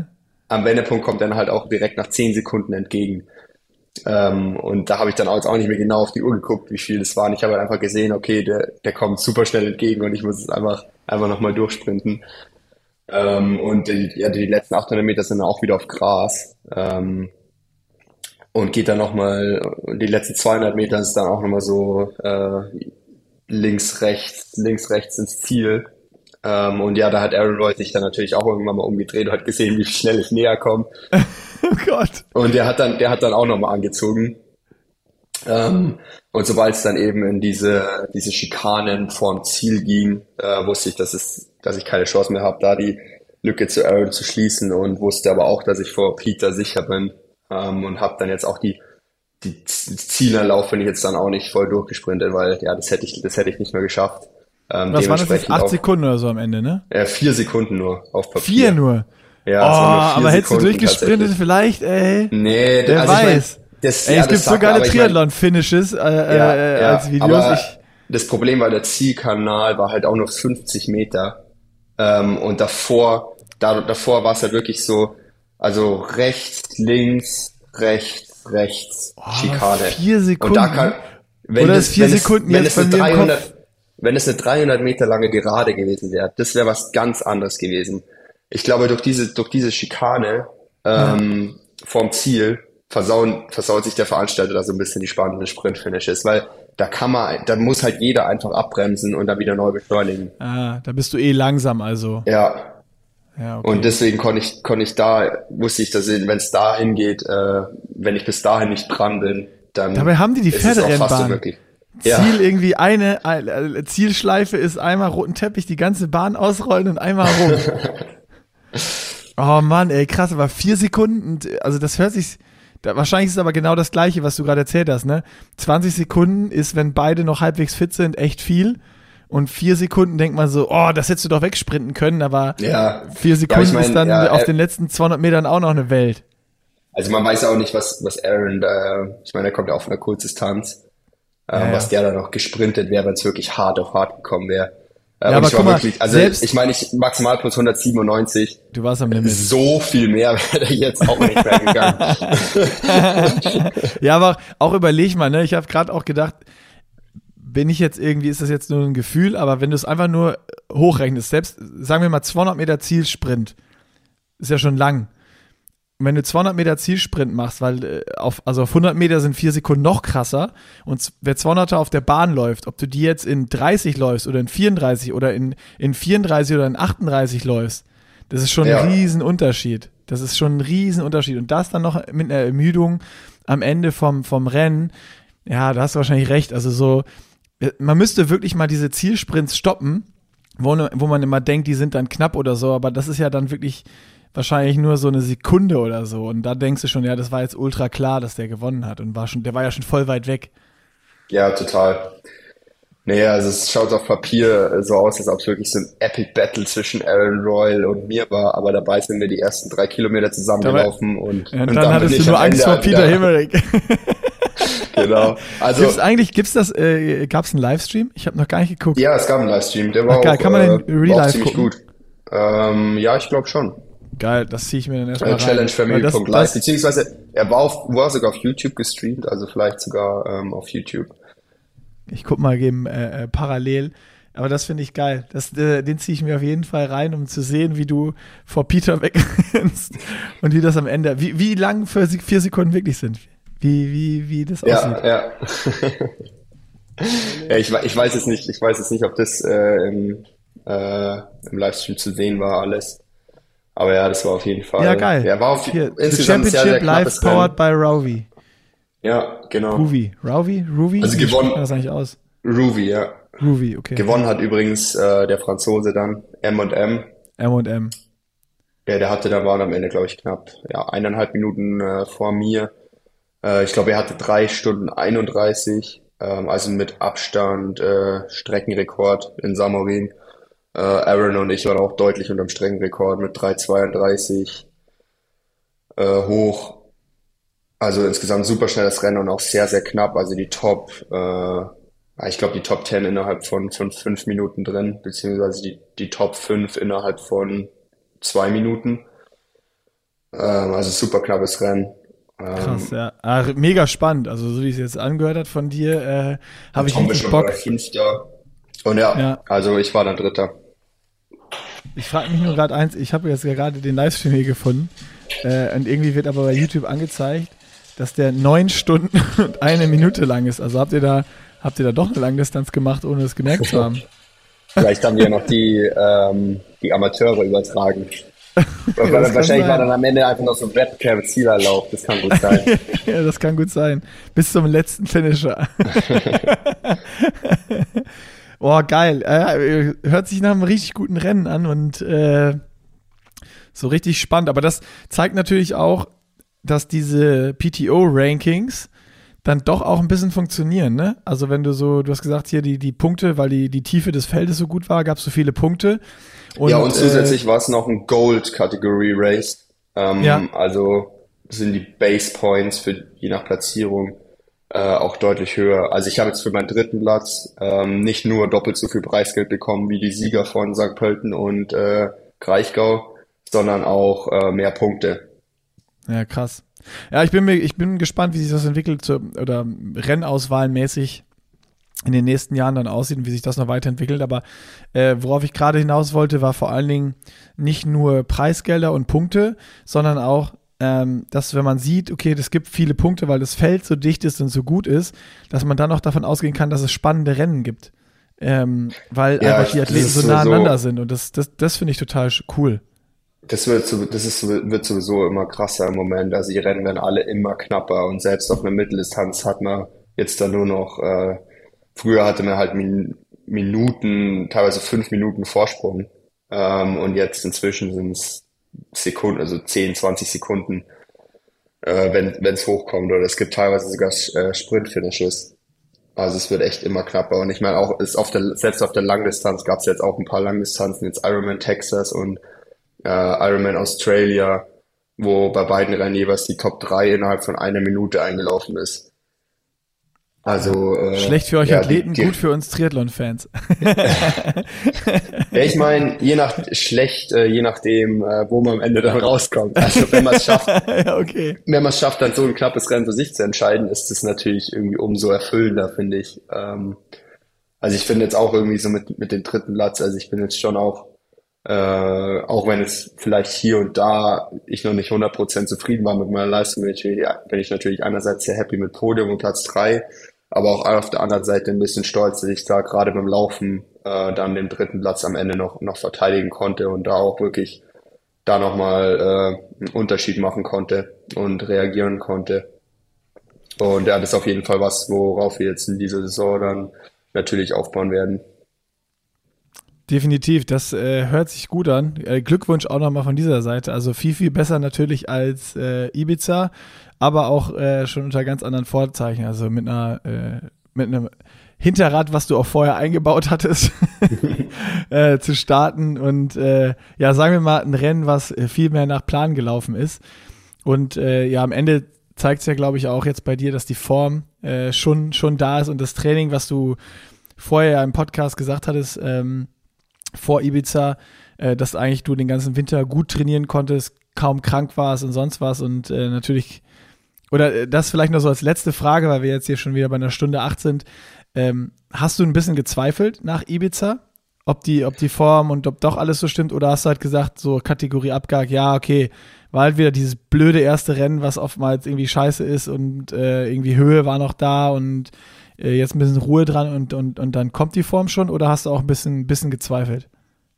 S1: am Wendepunkt kommt dann halt auch direkt nach zehn Sekunden entgegen. Ähm, und da habe ich dann auch, auch nicht mehr genau auf die Uhr geguckt, wie viel es waren. Ich habe halt einfach gesehen, okay, der, der kommt super schnell entgegen und ich muss es einfach, einfach nochmal durchsprinten. Ähm, und die, ja, die letzten achthundert Meter sind dann auch wieder auf Gras. Ähm, und geht dann nochmal, die letzten zweihundert Meter ist dann auch nochmal so äh, links, rechts, links, rechts ins Ziel. Ähm, und ja, da hat Aaron Roy sich dann natürlich auch irgendwann mal umgedreht und hat gesehen, wie schnell ich näher komme.
S2: Oh Gott.
S1: Und der hat dann, der hat dann auch nochmal angezogen. Ähm, und sobald es dann eben in diese, diese Schikanen vorm Ziel ging, äh, wusste ich, dass es, dass ich keine Chance mehr habe, da die Lücke zu Aaron zu schließen, und wusste aber auch, dass ich vor Peter sicher bin, ähm, und habe dann jetzt auch die, die Zielerlauf bin ich jetzt dann auch nicht voll durchgesprintet, weil ja, das hätte ich, das hätte ich nicht mehr geschafft. Ähm,
S2: Was waren das jetzt? Acht
S1: auch,
S2: Sekunden oder so am Ende, ne?
S1: äh, vier Sekunden nur auf Papier.
S2: Vier nur?
S1: Ja,
S2: oh,
S1: es waren nur vier
S2: aber hättest du
S1: Sekunden
S2: durchgesprintet vielleicht, ey?
S1: Nee,
S2: wer
S1: also
S2: weiß.
S1: Ich mein, das,
S2: ey,
S1: ja,
S2: es gibt
S1: das
S2: so geile
S1: aber ich mein,
S2: Triathlon-Finishes äh,
S1: ja,
S2: äh,
S1: ja,
S2: als Videos.
S1: aber
S2: Ich,
S1: das Problem war, der Zielkanal war halt auch nur fünfzig Meter. Ähm, und davor, da, davor war es halt wirklich so, also rechts, links, rechts, rechts,
S2: oh,
S1: Schikane.
S2: Vier Sekunden?
S1: Und da kann, wenn
S2: Oder
S1: das,
S2: ist vier
S1: wenn
S2: Sekunden
S1: es, wenn
S2: jetzt
S1: es
S2: bei
S1: eine
S2: mir im
S1: dreihundert,
S2: Kopf?
S1: wenn es eine dreihundert Meter lange Gerade gewesen wäre, das wäre was ganz anderes gewesen. Ich glaube, durch diese, durch diese Schikane, ähm, ja. vorm Ziel, versauen, versaut sich der Veranstalter da so ein bisschen die spannenden Sprint-Finishes, weil da kann man, da muss halt jeder einfach abbremsen und dann wieder neu beschleunigen.
S2: Ah, da bist du eh langsam, also.
S1: Ja.
S2: Ja, okay.
S1: Und deswegen konnte ich, konnte ich da, wusste ich, dass wenn es dahin geht, äh, wenn ich bis dahin nicht dran bin, dann
S2: Dabei haben die die
S1: ist es auch fast
S2: Pferderennbahn.
S1: unmöglich.
S2: Ziel
S1: Ja.
S2: irgendwie eine, eine Zielschleife ist einmal roten Teppich, die ganze Bahn ausrollen und einmal rum. Oh Mann, ey, krass, aber vier Sekunden, also das hört sich, da, wahrscheinlich ist es aber genau das Gleiche, was du gerade erzählt hast, ne? zwanzig Sekunden ist, wenn beide noch halbwegs fit sind, echt viel. Und vier Sekunden denkt man so, oh, das hättest du doch wegsprinten können, aber
S1: Ja.
S2: vier Sekunden
S1: Ja, ich mein,
S2: ist dann
S1: ja,
S2: auf
S1: äh,
S2: den letzten zweihundert Metern auch noch eine Welt.
S1: Also man weiß auch nicht, was, was Aaron da, ich meine, er kommt ja auf einer Kurzdistanz, ähm,
S2: Ja, ja.
S1: was der da noch gesprintet wäre, wenn es wirklich hart auf hart gekommen wäre. Äh,
S2: Ja,
S1: und
S2: aber
S1: ich war
S2: guck mal,
S1: wirklich, also
S2: selbst-
S1: ich meine, ich maximal plus hundertsiebenundneunzig,
S2: Du warst am Limit.
S1: so viel mehr wäre jetzt auch nicht mehr gegangen.
S2: Ja, aber auch überleg mal, ne? Ich habe gerade auch gedacht, bin ich jetzt irgendwie, ist das jetzt nur ein Gefühl, aber wenn du es einfach nur hochrechnest, selbst, sagen wir mal zweihundert Meter Zielsprint, ist ja schon lang. Und wenn du zweihundert Meter Zielsprint machst, weil äh, auf, also auf hundert Meter sind vier Sekunden noch krasser, und z- wer zweihunderter auf der Bahn läuft, ob du die jetzt in dreißig läufst oder in vierunddreißig oder in, in vierunddreißig oder in achtunddreißig läufst, das ist schon
S1: Ja.
S2: ein Riesenunterschied. Das ist schon ein Riesenunterschied. Und das dann noch mit einer Ermüdung am Ende vom, vom Rennen, ja, da hast du wahrscheinlich recht. Also so, man müsste wirklich mal diese Zielsprints stoppen, wo, ne- wo man immer denkt, die sind dann knapp oder so, aber das ist ja dann wirklich wahrscheinlich nur so eine Sekunde oder so. Und da denkst du schon, ja, das war jetzt ultra klar, dass der gewonnen hat, und war schon, der war ja schon voll weit weg.
S1: Ja, total. Naja, also es schaut auf Papier so aus, als ob es wirklich so ein Epic Battle zwischen Aaron Royal und mir war, aber dabei sind wir die ersten drei Kilometer zusammengelaufen und,
S2: Ja, und
S1: und
S2: dann,
S1: bin
S2: hattest
S1: ich
S2: du nur
S1: am
S2: Angst
S1: Ende
S2: vor
S1: halt
S2: Peter
S1: wieder-
S2: Himmerich.
S1: Genau. Also,
S2: Gibt's eigentlich, gibt's das, äh, gab's einen Livestream? Ich habe noch gar nicht geguckt.
S1: ja, es gab einen Livestream, der war
S2: Ach, geil.
S1: auch,
S2: Kann man den
S1: äh,
S2: Real
S1: war auch
S2: Life
S1: ziemlich
S2: gucken?
S1: gut. Ähm, ja, ich glaube schon.
S2: Geil, das ziehe ich mir dann erstmal
S1: Äh,
S2: rein.
S1: challenge
S2: Weil
S1: family
S2: das-
S1: punkt live,
S2: das-
S1: beziehungsweise er war, auf, war sogar auf YouTube gestreamt, also vielleicht sogar ähm, auf YouTube.
S2: Ich guck mal eben äh, äh, parallel. Aber das finde ich geil. Das, äh, den ziehe ich mir auf jeden Fall rein, um zu sehen, wie du vor Peter wegrennst und wie das am Ende, wie, wie lang für sie- vier Sekunden wirklich sind. Wie, wie, wie das aussieht.
S1: Ja, ja. ja ich, we- ich weiß es nicht, ich weiß es nicht, ob das äh, im, äh, im Livestream zu sehen war alles. Aber ja, das war auf jeden Fall.
S2: Ja, geil.
S1: Ja, war auf,
S2: Hier, The
S1: insgesamt ein sehr, sehr
S2: Championship live
S1: knappes
S2: powered
S1: Rennen.
S2: by Rovi.
S1: Ja, genau.
S2: Ruvi. Rovi? Ruvi?
S1: Also
S2: Wie
S1: gewonnen-
S2: spricht man das eigentlich aus?
S1: Ruvi, ja.
S2: Ruvi, okay.
S1: Gewonnen hat übrigens äh, der Franzose dann, M und M.
S2: M und M.
S1: Ja, der hatte, da waren am Ende, glaube ich, knapp ja, eineinhalb Minuten äh, vor mir. Äh, ich glaube, er hatte drei Stunden einunddreißig, ähm, also mit Abstand äh, Streckenrekord in Samorin. Äh, Aaron und ich waren auch deutlich unterm Streckenrekord mit drei zweiunddreißig äh, hoch. Also insgesamt super schnelles Rennen und auch sehr, sehr knapp. Also die Top, äh, ich glaube, die Top zehn innerhalb von, von fünf Minuten drin, beziehungsweise die, die Top fünf innerhalb von zwei Minuten. Ähm, also super knappes Rennen. Ähm,
S2: Krass, ja. Ah, mega spannend. Also so wie es jetzt angehört hat von dir, äh, habe ich
S1: Tom ist
S2: richtig
S1: schon
S2: Bock.
S1: bei Fünfter. Und ja,
S2: Ja,
S1: also ich war dann Dritter.
S2: ich frage mich nur gerade eins, ich habe jetzt ja gerade den Livestream hier gefunden äh, und irgendwie wird aber bei YouTube angezeigt, dass der neun Stunden und eine Minute lang ist. Also habt ihr da, habt ihr da doch eine Langdistanz gemacht, ohne es gemerkt zu haben?
S1: Vielleicht haben wir noch die, ähm, die Amateure übertragen.
S2: Ja,
S1: Weil
S2: das kann
S1: wahrscheinlich war
S2: sein.
S1: dann am Ende einfach noch so ein Webcam-Zielerlauf. Das kann gut sein.
S2: Ja, das kann gut sein. Bis zum letzten Finisher. Boah, geil. Äh, hört sich nach einem richtig guten Rennen an und äh, so richtig spannend. Aber das zeigt natürlich auch, dass diese P T O-Rankings dann doch auch ein bisschen funktionieren, ne? Also wenn du so, du hast gesagt hier die, die Punkte, weil die, die Tiefe des Feldes so gut war, gab es so viele Punkte. Und,
S1: Ja, und zusätzlich
S2: äh,
S1: war es noch ein Gold-Kategorie-Race. Ähm,
S2: ja,
S1: also sind die Base Points für je nach Platzierung äh, auch deutlich höher. Also ich habe jetzt für meinen dritten Platz ähm, nicht nur doppelt so viel Preisgeld bekommen wie die Sieger von Sankt Pölten und äh, Kraichgau, sondern auch äh, mehr Punkte.
S2: ja, krass. Ja, ich bin mir, ich bin gespannt, wie sich das entwickelt, so, oder Rennauswahlmäßig in den nächsten Jahren dann aussieht und wie sich das noch weiterentwickelt. Aber äh, worauf ich gerade hinaus wollte, war vor allen Dingen nicht nur Preisgelder und Punkte, sondern auch, ähm, dass wenn man sieht, okay, es gibt viele Punkte, weil das Feld so dicht ist und so gut ist, dass man dann auch davon ausgehen kann, dass es spannende Rennen gibt. Ähm, weil
S1: Ja,
S2: einfach die
S1: das
S2: Athleten
S1: ist
S2: so nah
S1: sowieso,
S2: aneinander sind. Und das, das, das finde ich total cool.
S1: das wird, so- das ist, wird sowieso immer krasser im Moment. Also die Rennen werden alle immer knapper und selbst auf einer Mitteldistanz hat man jetzt dann nur noch, äh, früher hatte man halt Min Minuten, teilweise fünf Minuten Vorsprung. Ähm, und jetzt inzwischen sind es Sekunden, also zehn, zwanzig Sekunden, äh, wenn wenn es hochkommt. Oder es gibt teilweise sogar äh, Sprint-Finishes. Also es wird echt immer knapper. Und ich meine auch, ist auf der, selbst auf der Langdistanz gab es jetzt auch ein paar Langdistanzen, jetzt Ironman Texas und äh, Ironman Australia, wo bei beiden Rennen jeweils die Top drei innerhalb von einer Minute eingelaufen ist. Also äh,
S2: Schlecht für euch
S1: ja, die,
S2: Athleten,
S1: die,
S2: gut für uns Triathlon-Fans.
S1: ja, ich meine, je nach schlecht, äh, je nachdem, äh, wo man am Ende dann rauskommt. Also wenn man es schafft,
S2: Ja, okay.
S1: wenn man es schafft, dann so ein knappes Rennen für sich zu entscheiden, ist es natürlich irgendwie umso erfüllender, finde ich. Ähm, also ich finde jetzt auch irgendwie so mit mit dem dritten Platz, also ich bin jetzt schon auch Äh, auch wenn es vielleicht hier und da ich noch nicht hundert Prozent zufrieden war mit meiner Leistung, bin ich, ja, bin ich natürlich einerseits sehr happy mit Podium und Platz drei, aber auch auf der anderen Seite ein bisschen stolz, dass ich da gerade beim Laufen äh, dann den dritten Platz am Ende noch noch verteidigen konnte und da auch wirklich da nochmal äh, einen Unterschied machen konnte und reagieren konnte. Und ja, das ist auf jeden Fall was, worauf wir jetzt in dieser Saison dann natürlich aufbauen werden.
S2: Definitiv, das äh, hört sich gut an. Äh, Glückwunsch auch nochmal von dieser Seite. Also viel, viel besser natürlich als äh, Ibiza, aber auch äh, schon unter ganz anderen Vorzeichen. Also mit einer äh, mit einem Hinterrad, was du auch vorher eingebaut hattest, äh, zu starten. Und äh, ja, sagen wir mal, ein Rennen, was äh, viel mehr nach Plan gelaufen ist. Und äh, ja, am Ende zeigt es ja, glaube ich, auch jetzt bei dir, dass die Form äh, schon, schon da ist und das Training, was du vorher ja im Podcast gesagt hattest, ähm, vor Ibiza, äh, dass eigentlich du den ganzen Winter gut trainieren konntest, kaum krank warst und sonst was und äh, natürlich, oder äh, das vielleicht noch so als letzte Frage, weil wir jetzt hier schon wieder bei einer Stunde acht sind, ähm, hast du ein bisschen gezweifelt nach Ibiza, ob die, ob die Form und ob doch alles so stimmt, oder hast du halt gesagt, so Kategorie Abgehakt, ja, okay, war halt wieder dieses blöde erste Rennen, was oftmals irgendwie scheiße ist und äh, irgendwie Höhe war noch da und jetzt ein bisschen Ruhe dran und, und, und dann kommt die Form schon, oder hast du auch ein bisschen, bisschen gezweifelt?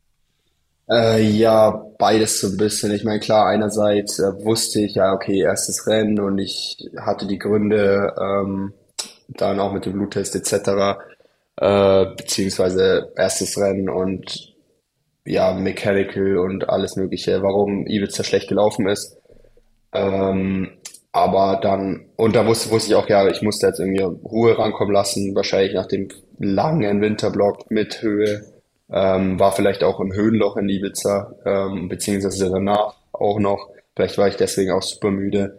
S1: Äh, ja, beides so ein bisschen. Ich meine, klar, einerseits äh, wusste ich, ja, okay, erstes Rennen und ich hatte die Gründe, ähm, dann auch mit dem Bluttest et cetera, äh, beziehungsweise erstes Rennen und ja, Mechanical und alles Mögliche, warum Ibiza schlecht gelaufen ist. Ähm, aber dann, und da wusste, wusste ich auch, ja, ich musste jetzt irgendwie Ruhe rankommen lassen, wahrscheinlich nach dem langen Winterblock mit Höhe. Ähm, war vielleicht auch im Höhenloch in Ibiza, ähm, beziehungsweise danach auch noch. Vielleicht war ich deswegen auch super müde.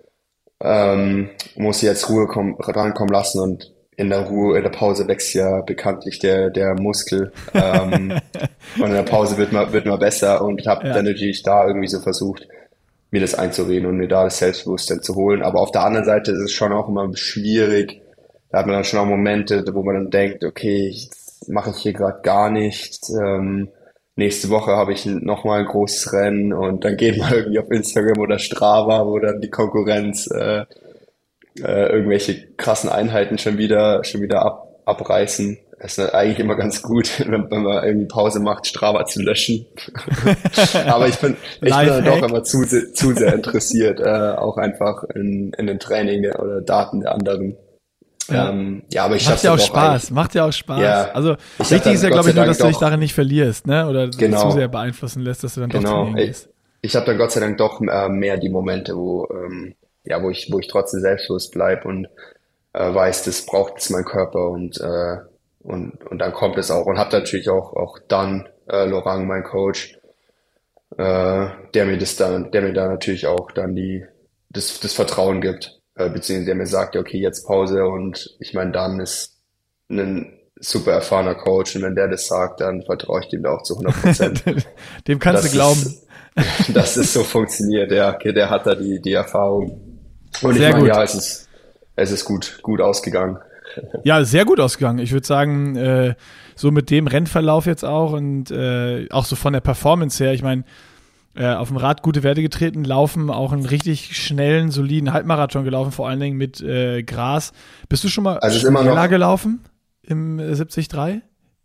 S1: Ähm, musste jetzt Ruhe kommen, rankommen lassen und in der Ruhe, in der Pause wächst ja bekanntlich der, der Muskel. Ähm, und in der Pause wird man, wird man besser und habe
S2: Ja.
S1: dann natürlich da irgendwie so versucht, mir das einzureden und mir da das Selbstbewusstsein zu holen. Aber auf der anderen Seite ist es schon auch immer schwierig. Da hat man dann schon auch Momente, wo man dann denkt, okay, jetzt mache ich hier gerade gar nichts. Ähm, nächste Woche habe ich nochmal ein großes Rennen und dann geht man irgendwie auf Instagram oder Strava, wo dann die Konkurrenz äh, äh, irgendwelche krassen Einheiten schon wieder schon wieder ab, abreißen. Es ist eigentlich immer ganz gut, wenn, wenn man irgendwie Pause macht, Strava zu löschen. Aber ich bin, ich bin dann doch immer zu, zu sehr interessiert, äh, auch einfach in, in den Training der, oder Daten der anderen. Ja, ähm, ja aber ich
S2: macht ja auch Spaß, macht ja auch Spaß. Ja, also wichtig ist ja, glaube ich, nur, dass du dich darin nicht verlierst, ne? Oder
S1: genau,
S2: zu sehr beeinflussen lässt, dass du dann doch
S1: genau.
S2: trainieren gehst.
S1: Ich, ich habe dann Gott sei Dank doch äh, mehr die Momente, wo ähm, ja, wo ich, wo ich trotzdem selbstbewusst bleib und äh, weiß, das braucht jetzt mein Körper und äh, und und dann kommt es auch und habe natürlich auch auch dann äh, Laurent, mein Coach, äh, der mir das dann, der mir da natürlich auch dann die das das Vertrauen gibt. Beziehungsweise der mir sagt, ja, okay, jetzt Pause und ich meine, dann ist ein super erfahrener Coach und wenn der das sagt, dann vertraue ich dem da auch zu hundert Prozent.
S2: Dem kannst du glauben.
S1: Ist, dass es so funktioniert, ja, okay, der hat da die, die Erfahrung. Und
S2: sehr
S1: ich meine,
S2: gut.
S1: ja, es ist, es ist gut, gut ausgegangen.
S2: Ja, sehr gut ausgegangen. Ich würde sagen, äh, so mit dem Rennverlauf jetzt auch und äh, auch so von der Performance her, ich meine, Äh, auf dem Rad gute Werte getreten, laufen, auch einen richtig schnellen, soliden Halbmarathon gelaufen, vor allen Dingen mit äh, Gras. Bist du schon mal
S1: also
S2: schneller
S1: immer noch,
S2: gelaufen im äh, siebzig drei?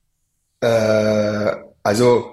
S1: Äh, also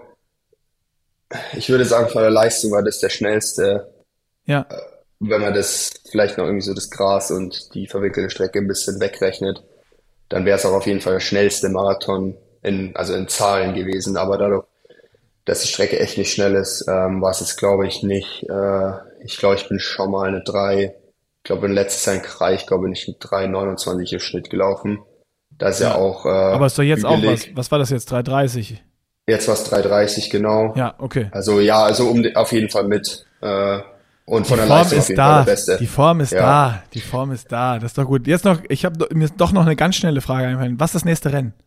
S1: ich würde sagen, von der Leistung war das der schnellste.
S2: Ja.
S1: Äh, wenn man das vielleicht noch irgendwie so das Gras und die verwickelte Strecke ein bisschen wegrechnet, dann wäre es auch auf jeden Fall der schnellste Marathon in, also in Zahlen gewesen, aber dadurch, dass die Strecke echt nicht schnell ist, ähm, war es jetzt, glaube ich, nicht. Äh, ich glaube, ich bin schon mal eine drei, ich glaube, in letzter Zeit Kreis, ich glaube, bin ich mit drei neunundzwanzig im Schnitt gelaufen. Das ist ja, ja auch. Äh,
S2: aber ist doch jetzt
S1: hügelig.
S2: auch was. Was war das jetzt? drei dreißig?
S1: Jetzt war es drei dreißig, genau.
S2: Ja, okay.
S1: Also ja, also um auf jeden Fall mit. Äh, und von
S2: die
S1: der
S2: Form
S1: Leistung
S2: ist
S1: auf jeden
S2: da.
S1: Fall der Beste.
S2: Die Form ist
S1: ja.
S2: da. Die Form ist da. Das ist doch gut. Jetzt noch, ich habe mir doch noch eine ganz schnelle Frage eingefallen. Was ist das nächste Rennen?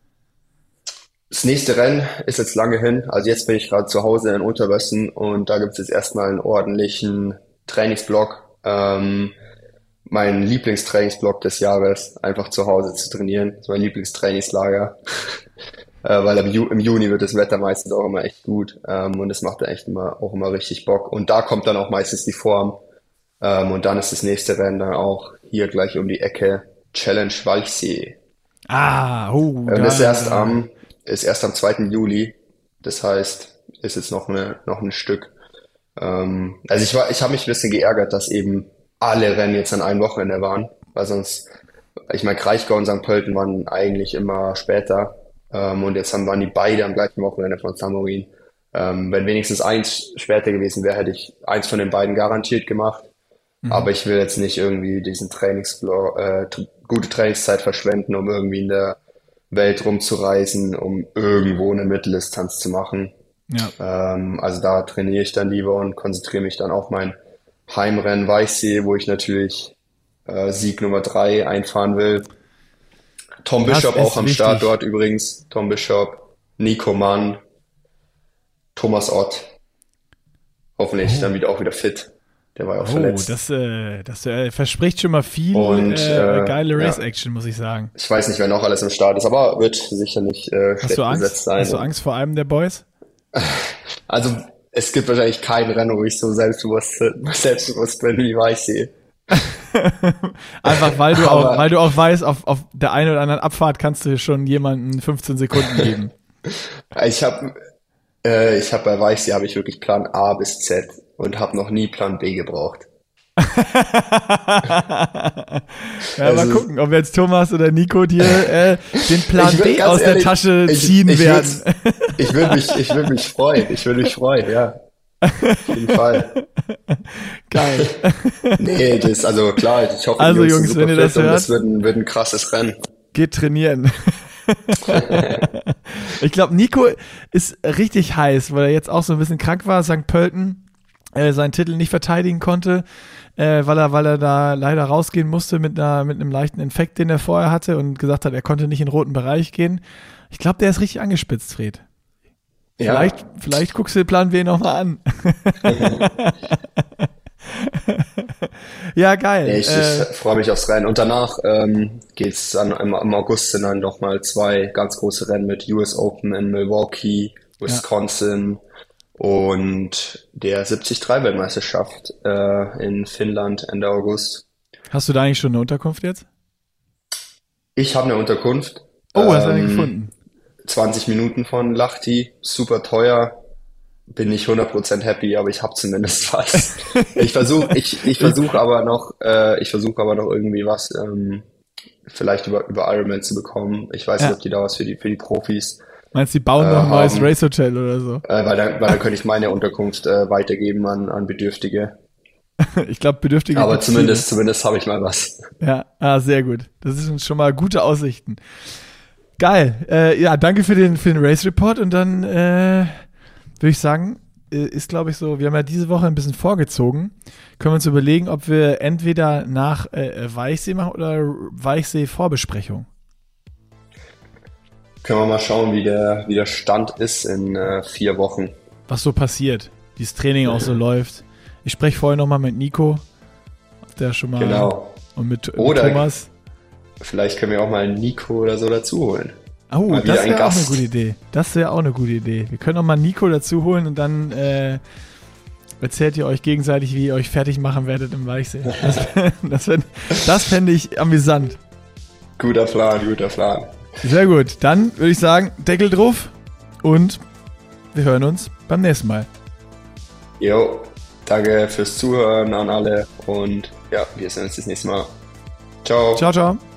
S1: Das nächste Rennen ist jetzt lange hin. Also jetzt bin ich gerade zu Hause in Unterwössen und da gibt es jetzt erstmal einen ordentlichen Trainingsblock. Ähm, mein Lieblingstrainingsblock des Jahres, einfach zu Hause zu trainieren. Das ist mein Lieblingstrainingslager. äh, weil im, Ju- im Juni wird das Wetter meistens auch immer echt gut. Ähm, und es macht da echt immer, auch immer richtig Bock. Und da kommt dann auch meistens die Form. Ähm, und dann ist das nächste Rennen dann auch hier gleich um die Ecke. Challenge Walchsee.
S2: Ah, oh.
S1: Und das ist erst am ist erst am zweiten Juli, das heißt, ist jetzt noch eine noch ein Stück. Ähm, also ich war, ich habe mich ein bisschen geärgert, dass eben alle Rennen jetzt an einem Wochenende waren, weil sonst, ich meine, Kraichgau und Sankt Pölten waren eigentlich immer später ähm, und jetzt haben, waren die beide am gleichen Wochenende von Samorin. Ähm, wenn wenigstens eins später gewesen wäre, hätte ich eins von den beiden garantiert gemacht. Mhm. Aber ich will jetzt nicht irgendwie diesen Trainingsblock, äh, gute Trainingszeit verschwenden, um irgendwie in der Welt rumzureisen, um irgendwo eine Mitteldistanz zu machen. Ja. Ähm, also da trainiere ich dann lieber und konzentriere mich dann auf mein Heimrennen Weichsee, wo ich natürlich äh, Sieg Nummer drei einfahren will. Tom
S2: Das
S1: Bishop
S2: ist
S1: auch am
S2: wichtig.
S1: Start dort übrigens. Tom Bishop, Nico Mann, Thomas Ott. Hoffentlich
S2: Oh.
S1: dann wieder auch wieder fit. Der war ja auch
S2: Oh,
S1: verletzt.
S2: das, äh, das äh, verspricht schon mal viel
S1: Und,
S2: äh,
S1: äh,
S2: geile
S1: ja.
S2: Race-Action, muss ich sagen.
S1: Ich weiß nicht, wer noch alles am Start ist, aber wird sicher nicht äh,
S2: Hast
S1: schlecht
S2: du Angst?
S1: besetzt sein.
S2: Hast du Angst vor einem der Boys?
S1: Also es gibt wahrscheinlich kein Rennen, wo ich so selbstbewusst, selbstbewusst bin wie Weichsee.
S2: Einfach weil du
S1: Aber-
S2: auch, weil du auch weißt, auf, auf der einen oder anderen Abfahrt kannst du schon jemanden fünfzehn Sekunden geben.
S1: Ich habe äh, ich habe bei Weichsee habe ich wirklich Plan A bis Z und habe noch nie Plan B gebraucht.
S2: Ja,
S1: Also-
S2: mal gucken, ob jetzt Thomas oder Nico dir äh, den Plan
S1: Ich würd
S2: B
S1: ganz
S2: aus
S1: ehrlich-
S2: der Tasche
S1: ich-
S2: ziehen
S1: ich
S2: werden.
S1: würd's- Ich würde mich ich würde mich freuen, ich würde mich freuen, ja. Auf jeden Fall.
S2: Geil.
S1: Nee, das also klar, ich hoffe,
S2: Also,
S1: die Jungs,
S2: Jungs,
S1: sind
S2: wenn
S1: super
S2: ihr das
S1: fit und
S2: hört-
S1: das wird ein, wird ein krasses Rennen.
S2: Geht trainieren. Ich glaube, Nico ist richtig heiß, weil er jetzt auch so ein bisschen krank war, Sankt Pölten, äh, seinen Titel nicht verteidigen konnte, äh, weil er, weil er da leider rausgehen musste mit einer, mit einem leichten Infekt, den er vorher hatte und gesagt hat, er konnte nicht in den roten Bereich gehen. Ich glaube, der ist richtig angespitzt, Fred.
S1: Ja.
S2: Vielleicht, vielleicht guckst du den Plan B nochmal an. Ja, geil.
S1: Ja, ich,
S2: äh,
S1: ich freue mich aufs Rennen. Und danach ähm, geht's dann im, im August sind dann nochmal zwei ganz große Rennen mit U S Open in Milwaukee, Wisconsin ja. und der siebzig drei Weltmeisterschaft äh, in Finnland Ende August.
S2: Hast du da eigentlich schon eine Unterkunft jetzt?
S1: Ich habe eine Unterkunft.
S2: Oh,
S1: ähm,
S2: hast du eine gefunden?
S1: zwanzig Minuten von Lahti, super teuer. Bin nicht hundert Prozent happy, aber ich habe zumindest was. Ich versuche, ich, ich versuche aber noch, äh, ich versuche aber noch irgendwie was, ähm, vielleicht über, über Ironman zu bekommen. Ich weiß
S2: ja.
S1: nicht, ob die da was für die, für die Profis.
S2: Meinst du, die bauen
S1: äh,
S2: noch ein neues
S1: haben.
S2: Racehotel oder so?
S1: Äh, weil dann, weil dann könnte ich meine Unterkunft äh, weitergeben an, an Bedürftige.
S2: Ich glaube, Bedürftige.
S1: Aber zumindest, viele. zumindest habe ich mal was.
S2: Ja, ah, sehr gut. Das sind schon mal gute Aussichten. Geil. Äh, ja, danke für den, für den Race Report und dann, äh, würde ich sagen, ist, glaube ich, so, wir haben ja diese Woche ein bisschen vorgezogen. Können wir uns überlegen, ob wir entweder nach äh, Weichsee machen oder Weichsee-Vorbesprechung.
S1: Können wir mal schauen, wie der, wie der Stand ist in äh, vier Wochen.
S2: Was so passiert, wie das Training auch so läuft. Ich spreche vorher nochmal mit Nico, der schon mal
S1: genau.
S2: und mit,
S1: oder
S2: mit Thomas.
S1: Vielleicht können wir auch mal Nico oder so dazu holen.
S2: Oh, mal das wäre auch eine gute Idee. Das wäre auch eine gute Idee. Wir können auch mal Nico dazu holen und dann äh, erzählt ihr euch gegenseitig, wie ihr euch fertig machen werdet im Weichsee. Das, das, fänd, das fände ich amüsant.
S1: Guter Plan, guter Plan.
S2: Sehr gut. Dann würde ich sagen, Deckel drauf und wir hören uns beim nächsten Mal.
S1: Jo, danke fürs Zuhören an alle und ja, wir sehen uns das nächste Mal. Ciao.
S2: Ciao, ciao.